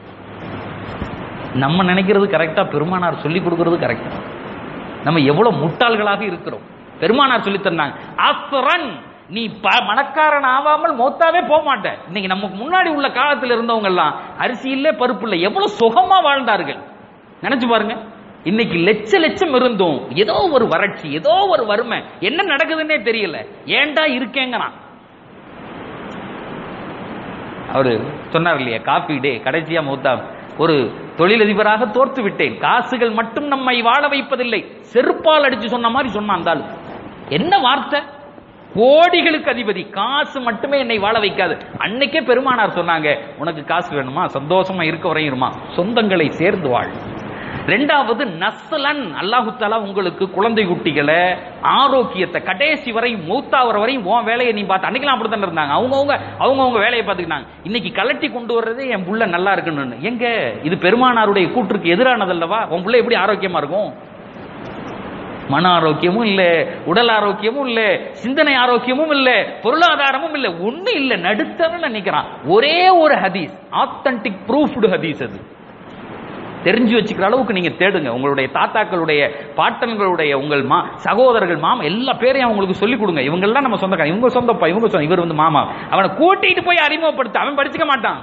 நம்ம நினைக்கிறது கரெக்டா, பெருமானார் சொல்லி கொடுக்கிறது கரெக்டா? நம்ம எவ்வளவு முட்டாள்களாக இருக்கிறோம். பெருமானார் சொல்லி தந்தாங்க, அஸ்ரன், நீ மணக்காரன் ஆவாமல் மௌத்தாவே போக மாட்டேன். இன்னைக்கு நமக்கு முன்னாடி உள்ள காலத்தில் இருந்தவங்க எல்லாம் அரிசி இல்ல பருப்பு இல்ல, எவ்வளவு சுகமா வாழ்ந்தார்கள் நினைச்சு பாருங்க. இன்னைக்கு லட்ச லட்சம் இருந்தும் ஏதோ ஒரு வறட்சி, ஏதோ ஒரு வறுமை, என்ன நடக்குதுன்னே தெரியல. ஏண்டா இருக்கேங்க. அவரு சொன்னார் இல்லையா, காபி டே கடைசியா மௌத்தா, ஒரு தொழிலதிபராக தோர்த்து விட்டேன், காசுகள் மட்டும் நம்மை வாழ வைப்பதில்லை, செருப்பால் அடிச்சு சொன்ன மாதிரி சொன்னான். என்ன வார்த்தை! கோடிகளுக்கு அதிபதி, காசு மட்டுமே என்னை வாழ வைக்காது. அன்னைக்கே பெருமானார் சொன்னாங்க, உனக்கு காசு வேணுமா, சந்தோஷமா இருக்க வரையுமா, சொந்தங்களை சேர்ந்து வாழ். ரெண்டாவது, நஸ்லன், அல்லாஹு தஆலா உங்களுக்கு குழந்தை குட்டிகளை ஆரோக்கியத்தை கடைசி வரை மௌத்தாவற வரை உன் வேலையை நீ பார்த்து. அன்னைக்கெல்லாம் அப்படித்தான் இருந்தாங்க, அவங்கவுங்க அவங்கவுங்க வேலையை பார்த்துக்கிட்டாங்க. இன்னைக்கு கலட்டி கொண்டு வர்றதே என் புள்ள நல்லா இருக்குன்னு. எங்க இது பெருமானாருடைய கூற்றுக்கு எதிரானதல்லவா? உன் புள்ள எப்படி ஆரோக்கியமா இருக்கும்? மன ஆரோக்கியமும் இல்ல, உடல் ஆரோக்கியமும் இல்ல, சிந்தனை ஆரோக்கியமும் இல்ல, பொருளாதாரமும் இல்ல, ஒண்ணு இல்ல, நடுத்தர நினைக்கிறான். ஒரே ஒரு ஹதீஸ், ஆத்தன்டிக் ப்ரூஃப்டு ஹதீஸ், அது தெரிஞ்சு வச்சுக்கிற அளவுக்கு நீங்க தேடுங்க. உங்களுடைய தாத்தாக்களுடைய பாட்டன்களுடைய உங்கள் மா சகோதரர்கள் மாமா எல்லா பேரையும் உங்களுக்கு சொல்லிக் கொடுங்க. இவங்கெல்லாம் நம்ம சொந்தக்காரங்க, இவங்க சொந்தப்பா, இவங்க சொந்த, இவர் வந்து மாமா. அவனை கூட்டிட்டு போய் அறிமுகப்படுத்த. அவன் படிச்சுக்க மாட்டான்,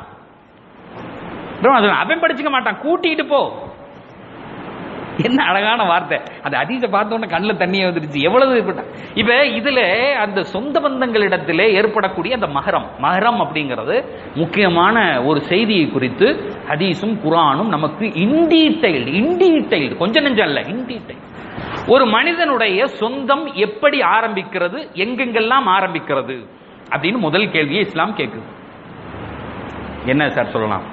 அவன் படிச்சுக்க மாட்டான், கூட்டிட்டு போ. என்ன அழகான வார்த்தை! அந்த ஹதீஸை பார்த்தோன்னே கண்ணில் தண்ணியே வந்துருச்சு. எவ்வளவு இப்ப இதுல அந்த சொந்த பந்தங்களிடத்திலே ஏற்படக்கூடிய அந்த மஹரம் மஹரம் அப்படிங்கிறது முக்கியமான ஒரு செய்தியை குறித்து ஹதீஸும் குர்ஆனும் நமக்கு இன்டீடைல்டு இன்டீடைல்டு கொஞ்சம் நெஞ்சம் அல்ல, இன்டீடைல்டு. ஒரு மனிதனுடைய சொந்தம் எப்படி ஆரம்பிக்கிறது, எங்கெங்கெல்லாம் ஆரம்பிக்கிறது அப்படின்னு முதல் கேள்வியை இஸ்லாம் கேட்குது. என்ன சார் சொல்லலாம்?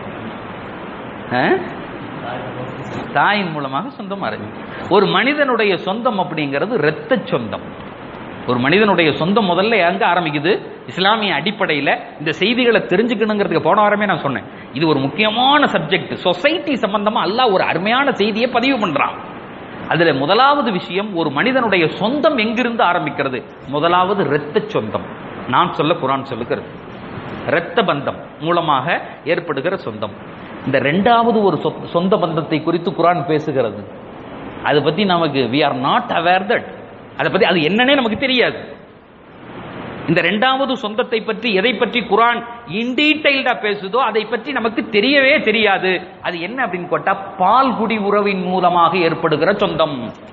தாயின் மூலமாக சொந்தம் ஆரம்பிக்கும். ஒரு மனிதனுடைய சொந்தம் அப்படிங்கிறது இரத்த சொந்தம். ஒரு மனிதனுடைய சொந்தம் முதல்ல எங்க ஆரம்பிக்குது? இஸ்லாமிய அடிப்படையில் இந்த செய்திகளை தெரிஞ்சுக்கணுங்கிறதுக்கு போன வாரமே நான் சொன்னேன், இது ஒரு முக்கியமான சப்ஜெக்ட். சொசைட்டி சம்பந்தமா அல்லாஹ் ஒரு அருமையான செய்தியை பதிவு பண்றான். அதுல முதலாவது விஷயம், ஒரு மனிதனுடைய சொந்தம் எங்கிருந்து ஆரம்பிக்கிறது? முதலாவது இரத்த சொந்தம். நான் சொல்ல குர்ஆன் சொல்லுகிறது இரத்த பந்தம் மூலமாக ஏற்படுகிற சொந்தம். இந்த இரண்டாவது ஒரு சொந்த பந்தத்தை குறித்து குர்ஆன் பேசுகிறது. அதை பத்தி நமக்கு we are not aware that, அதை பத்தி அது என்னன்னே நமக்கு தெரியாது. இந்த இரண்டாவது சொந்தத்தை பற்றி எதை பற்றி குர்ஆன் இன் டீடைல்டா பேசுதோ அதை பற்றி நமக்கு தெரியவே தெரியாது. அது என்ன அப்படின்னு கேட்டா, பால்குடி உறவின் மூலமாக ஏற்படுகிற சொந்தம்,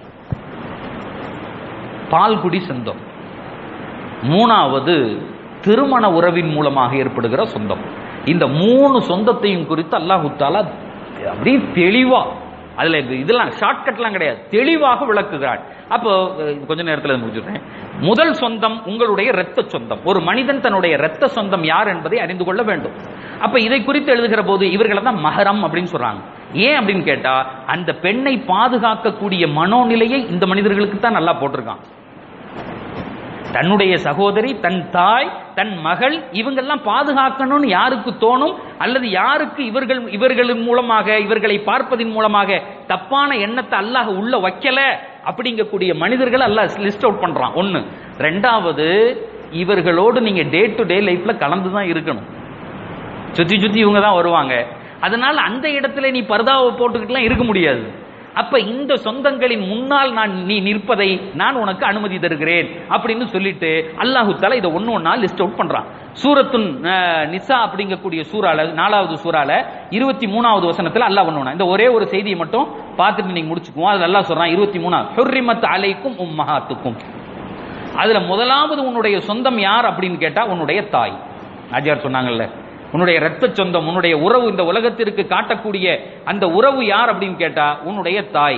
பால்குடி சொந்தம். மூணாவது திருமண உறவின் மூலமாக ஏற்படுகிற சொந்தம். இந்த மூணு சொந்தத்தையும் குறித்து அல்லாஹ் தஆலா அப்படியே தெளிவா, அதுல இதெல்லாம் ஷார்ட்கட்லாம் கிடையாது, தெளிவாக விளக்குகிறார். அப்போ கொஞ்ச நேரத்தில் முடிச்சுடுறேன். முதல் சொந்தம் உங்களுடைய இரத்த சொந்தம். ஒரு மனிதன் தன்னுடைய இரத்த சொந்தம் யார் என்பதை அறிந்து கொள்ள வேண்டும். அப்ப இதை குறித்து எழுதுகிற போது இவர்களை தான் மஹரம் அப்படின்னு சொல்றாங்க. ஏன் அப்படின்னு கேட்டா, அந்த பெண்ணை பாதுகாக்கக்கூடிய மனோநிலையை இந்த மனிதர்களுக்கு தான் நல்லா போட்டிருக்கான். தன்னுடைய சகோதரி, தன் தாய், தன் மகள், இவங்கெல்லாம் பாதுகாக்கணும்னு யாருக்கு தோணும், அல்லது யாருக்கு இவர்கள் இவர்களின் மூலமாக இவர்களை பார்ப்பதின் மூலமாக தப்பான எண்ணத்தை அல்லாஹ் உள்ள வைக்கல அப்படிங்கக்கூடிய மனிதர்கள் அல்லாஹ் லிஸ்ட் அவுட் பண்றான். ஒன்னு. ரெண்டாவது, இவர்களோடு நீங்க டே டு டே லைஃப்ல கலந்துதான் இருக்கணும். சுத்தி சுத்தி இவங்க தான் வருவாங்க. அதனால அந்த இடத்துல நீ பர்தாவை போட்டுக்கிட்டுலாம் இருக்க முடியாது. அப்ப இந்த சொந்தங்களின் முன்னால் நான் நீ நிற்பதை நான் உனக்கு அனுமதி தருகிறேன் அப்படின்னு சொல்லிட்டு அல்லாஹு தஆலா இதை ஒன்னு ஒன்னா லிஸ்ட் அவுட் பண்றான். சூரத்துன் நிசா அப்படிங்கக்கூடிய சூறால, நாலாவது சூறால இருபத்தி மூணாவது வசனத்துல அல்லாஹ் ஒன்னு இந்த ஒரே ஒரு செய்தியை மட்டும் பார்த்துட்டு நீங்க முடிச்சுக்குவோம். அதுல அல்லாஹ் சொல்றான் இருபத்தி மூணாவது, ஹுர்ரிமத் அலைக்கும் உம்மஹாத்துக்கும். அதுல முதலாவது உன்னுடைய சொந்தம் யார் அப்படின்னு கேட்டா உன்னுடைய தாய். ஆஜியார் சொன்னாங்கல்ல, உன்னுடைய இரத்த சொந்தம், உன்னுடைய உறவு, இந்த உலகத்திற்கு காட்டக்கூடிய அந்த உறவு யார் அப்படின்னு கேட்டா உன்னுடைய தாய்.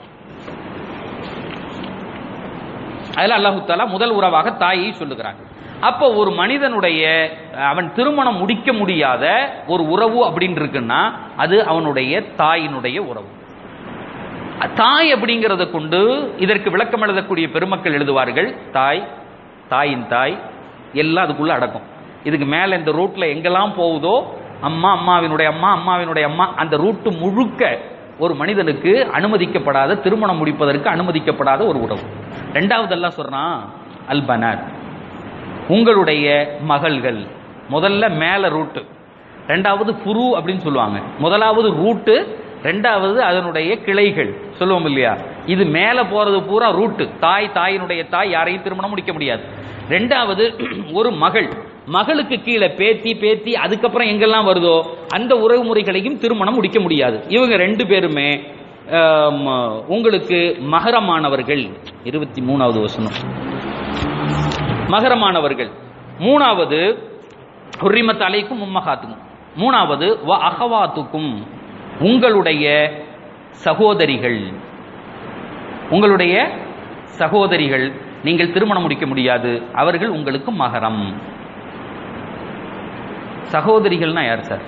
அதுல அல்லாஹு தஆலா முதல் உறவாக தாயை சொல்லுகிறாங்க. அப்ப ஒரு மனிதனுடைய அவன் திருமணம் முடிக்க முடியாத ஒரு உறவு அப்படின்னு இருக்குன்னா அது அவனுடைய தாயினுடைய உறவு. தாய் அப்படிங்கறத கொண்டு இதற்கு விளக்கம் எழுதக்கூடிய பெருமக்கள் எழுதுவார்கள், தாய் தாயின் தாய் எல்லாம் அதுக்குள்ள அடக்கும். இதுக்கு மேல இந்த ரூட்ல எங்கெல்லாம் போகுதோ அம்மா, அம்மாவினுடைய அம்மா, அம்மாவினுடைய அம்மா, அந்த ரூட்டு முழுக்க ஒரு மனிதனுக்கு அனுமதிக்கப்படாத, திருமணம் முடிப்பதற்கு அனுமதிக்கப்படாத ஒரு உறவு. ரெண்டாவது எல்லாம் சொல்றான் அல் பனாத், உங்களுடைய மகள்கள். முதல்ல மேல ரூட்டு, ரெண்டாவது புரு அப்படின்னு சொல்லுவாங்க. முதலாவது ரூட்டு, ரெண்டாவது அதனுடைய கிளைகள் சொல்லுவோம் இல்லையா. இது மேல போறது பூரா ரூட்டு, தாய், தாயினுடைய தாய், யாரையும் திருமணம் முடிக்க முடியாது. ரெண்டாவது ஒரு மகள், மகளுக்கு கீழே பேத்தி, பேத்தி, அதுக்கப்புறம் எங்கெல்லாம் வருதோ அந்த உறவு முறைகளையும் திருமணம் முடிக்க முடியாது. இவங்க ரெண்டு பேருமே உங்களுக்கு மகரமானவர்கள். இருபத்தி மூணாவது வசனம் மகரமானவர்கள். மூணாவது ஹுர்ரிமத் அலைக்கும் உம்மஹாத்துக்கும். மூணாவது வ அஹவாத்துக்கும், உங்களுடைய சகோதரிகள். உங்களுடைய சகோதரிகள் நீங்கள் திருமணம் முடிக்க முடியாது, அவர்கள் உங்களுக்கு மகரம். சகோதரிகள்னா யார் சார்?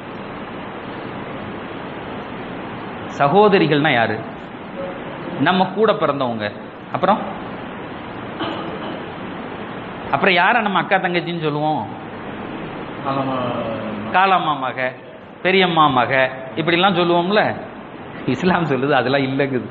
சகோதரிகள்னா யாரு? நம்ம கூட பிறந்தவங்க. அப்புறம் அப்புறம் யார நம்ம அக்கா தங்கச்சின்னு சொல்லுவோம்? காலம்மா மக, பெரியம்மா மக, இப்படிலாம் சொல்லுவோம்ல. இஸ்லாம் சொல்லுது அதெல்லாம் இல்லைங்குது.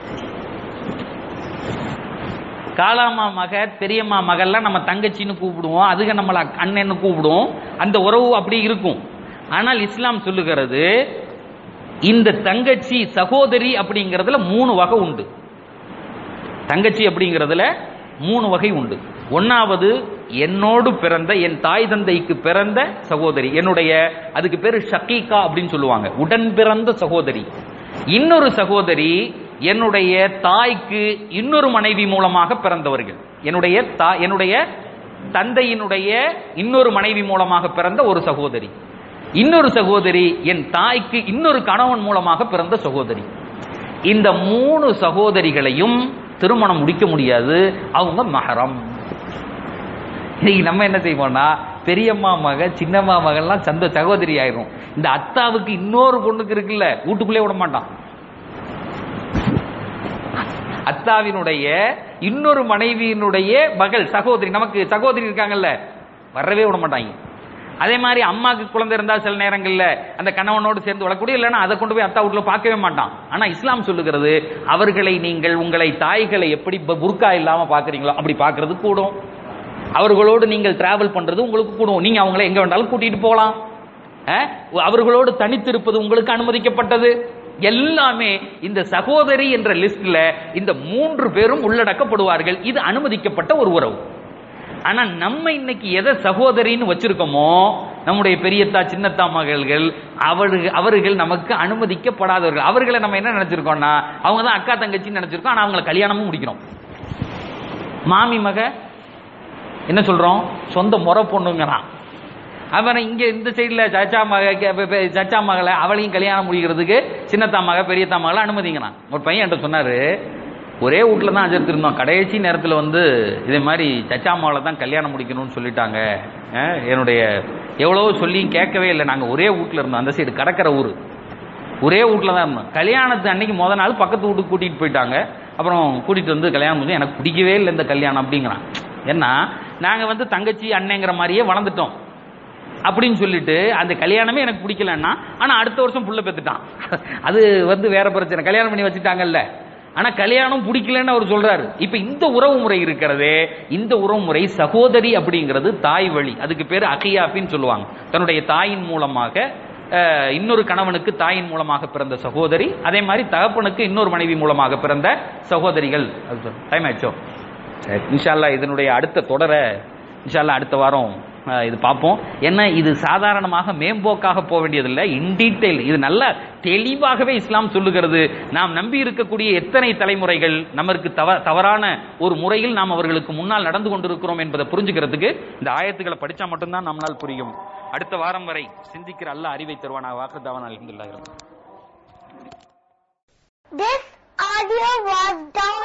காலாமா மக, பெரியம்மா மகள்லாம் நம்ம தங்கச்சின்னு கூப்பிடுவோம், அதுக நம்மள அண்ணன்னு கூப்பிடுவோம், அந்த உறவு அப்படி இருக்கும். ஆனால் இஸ்லாம் சொல்லுகிறது இந்த தங்கச்சி சகோதரி அப்படிங்கிறதுல மூணு வகை உண்டு. தங்கச்சி அப்படிங்கிறதுல மூணு வகை உண்டு. ஒன்னாவது என்னோடு பிறந்த, என் தாய் தந்தைக்கு பிறந்த சகோதரி, என்னுடைய, அதுக்கு பேரு ஷகீகா அப்படின்னு சொல்லுவாங்க, உடன் பிறந்த சகோதரி. இன்னொரு சகோதரி என்னுடைய தாய்க்கு இன்னொரு மனைவி மூலமாக பிறந்தவர்கள், என்னுடைய என்னுடைய தந்தையினுடைய இன்னொரு மனைவி மூலமாக பிறந்த ஒரு சகோதரி. இன்னொரு சகோதரி என் தாய்க்கு இன்னொரு கணவன் மூலமாக பிறந்த சகோதரி. இந்த மூணு சகோதரிகளையும் திருமணம் முடிக்க முடியாது, அவங்க மஹரம். நம்ம என்ன செய்வோம்னா, பெரியம்மா மக, சின்னம்மா மகள்லாம் சந்த சகோதரி ஆயிரும். இந்த அத்தாவுக்கு இன்னொரு பொண்ணுக்கு இருக்குல்ல, வீட்டுக்குள்ளே விட மாட்டான். அத்தாவினுடைய இன்னொரு மனைவியினுடைய மகள் சகோதரி, நமக்கு சகோதரி இருக்காங்கல்ல, வரவே விட மாட்டாங்க. அதே மாதிரி அம்மாக்கு குழந்தை இருந்தா சில நேரங்கள்ல அந்த கணவனோடு சேர்ந்து வளரக்கூடிய, இல்லைன்னா அதை கொண்டு போய் அத்தா வீட்டுல பார்க்கவே மாட்டான். ஆனா இஸ்லாம் சொல்லுகிறது அவர்களை நீங்கள் உங்களை தாய்களை எப்படி புர்கா இல்லாம பாக்குறீங்களோ அப்படி பாக்குறது கூடும். அவர்களோடு நீங்கள் டிராவல் பண்றது உங்களுக்கு கூடும். நீங்க அவங்களை எங்க வேண்டாலும் கூட்டிட்டு போகலாம். அவர்களோடு தனித்திருப்பது உங்களுக்கு அனுமதிக்கப்பட்டது. எல்லாமே இந்த சகோதரி என்ற லிஸ்ட்ல இந்த மூன்று பேரும் உள்ளடக்கப்படுவார்கள். இது அனுமதிக்கப்பட்ட ஒரு உறவு. ஆனா நம்ம இன்னைக்கு எதை சகோதரின்னு வச்சிருக்கோமோ, நம்முடைய பெரியத்தா சின்னத்தா மகள்கள், அவர்கள் அவர்கள் நமக்கு அனுமதிக்கப்படாதவர்கள். அவர்களை நம்ம என்ன நினைச்சிருக்கோம்னா, அவங்க தான் அக்கா தங்கச்சின்னு நினைச்சிருக்கோம். ஆனா அவங்களை கல்யாணமும் முடிக்கிறோம். மாமி மக என்ன சொல்றோம், சொந்த முறை பொண்ணுங்கிறான். அவனை இங்க இந்த சைடுல சச்சா மக சச்சா மகளை அவளையும் கல்யாணம் முடிக்கிறதுக்கு சின்னத்தா மக பெரியத்தா மகளை அனுமதிங்கிறான். ஒரு பையன் என்கிட்ட சொன்னாரு, ஒரே வீட்டில் தான் அஜர்த்திருந்தோம், கடைசி நேரத்தில் வந்து இதே மாதிரி சச்சா மகளை தான் கல்யாணம் முடிக்கணும்னு சொல்லிட்டாங்க. என்னுடைய எவ்வளவோ சொல்லியும் கேட்கவே இல்லை. நாங்கள் ஒரே வீட்டில் இருந்தோம், அந்த சைடு கடற்கரை ஊர், ஒரே வீட்டில் தான் இருந்தோம். கல்யாணத்து அன்னைக்கு முத நாள் பக்கத்து வீட்டுக்கு கூட்டிகிட்டு போயிட்டாங்க. அப்புறம் கூட்டிகிட்டு வந்து கல்யாணம் பண்ணி எனக்கு பிடிக்கவே இல்லை இந்த கல்யாணம் அப்படிங்கிறான். ஏன்னா நாங்கள் வந்து தங்கச்சி அண்ணங்கிற மாதிரியே வளர்ந்துட்டோம் அப்படின்னு சொல்லிட்டு அந்த கல்யாணமே எனக்கு பிடிக்கலன்னா, ஆனால் அடுத்த வருஷம் புள்ள பெற்றுட்டான். அது வந்து வேற பிரச்சனை, கல்யாணம் பண்ணி வச்சுட்டாங்கல்ல. ஆனா கல்யாணம் பிடிக்கலன்னு அவர் சொல்றாரு. இப்ப இந்த உறவு முறை இருக்கிறதே, இந்த உறவு முறை சகோதரி அப்படிங்கிறது தாய் வழி, அதுக்கு பேரு அகியாபின்னு சொல்லுவாங்க. தன்னுடைய தாயின் மூலமாக இன்னொரு கணவனுக்கு தாயின் மூலமாக பிறந்த சகோதரி, அதே மாதிரி தகப்பனுக்கு இன்னொரு மனைவி மூலமாக பிறந்த சகோதரிகள். டைம் ஆயிடுச்சோ? இன்ஷா அல்லாஹ் இதனுடைய அடுத்த தொடரை இன்ஷா அல்லாஹ் அடுத்த வாரம் இது பார்ப்போம். ஏன்னா இது சாதாரணமாக மேம்போக்காக போக வேண்டியதில்லை, இன் டீட்டெயில் இது நல்ல தெளிவாகவே இஸ்லாம் சொல்லுகிறது. நாம் நம்பி இருக்கக்கூடிய எத்தனை தலைமுறைகள் நமக்கு தவறான ஒரு முறையில் நாம் அவர்களுக்கு முன்னால் நடந்து கொண்டிருக்கிறோம் என்பதை புரிஞ்சுக்கிறதுக்கு இந்த ஆயத்துக்களை படிச்சா மட்டும்தான் நம்மளால் புரியும். அடுத்த வாரம் வரை சிந்திக்கிற அல்லாஹ் அறிவை தருவானா. வாக்குதாவான அல்ஹம்துலில்லாஹ். This audio was downloaded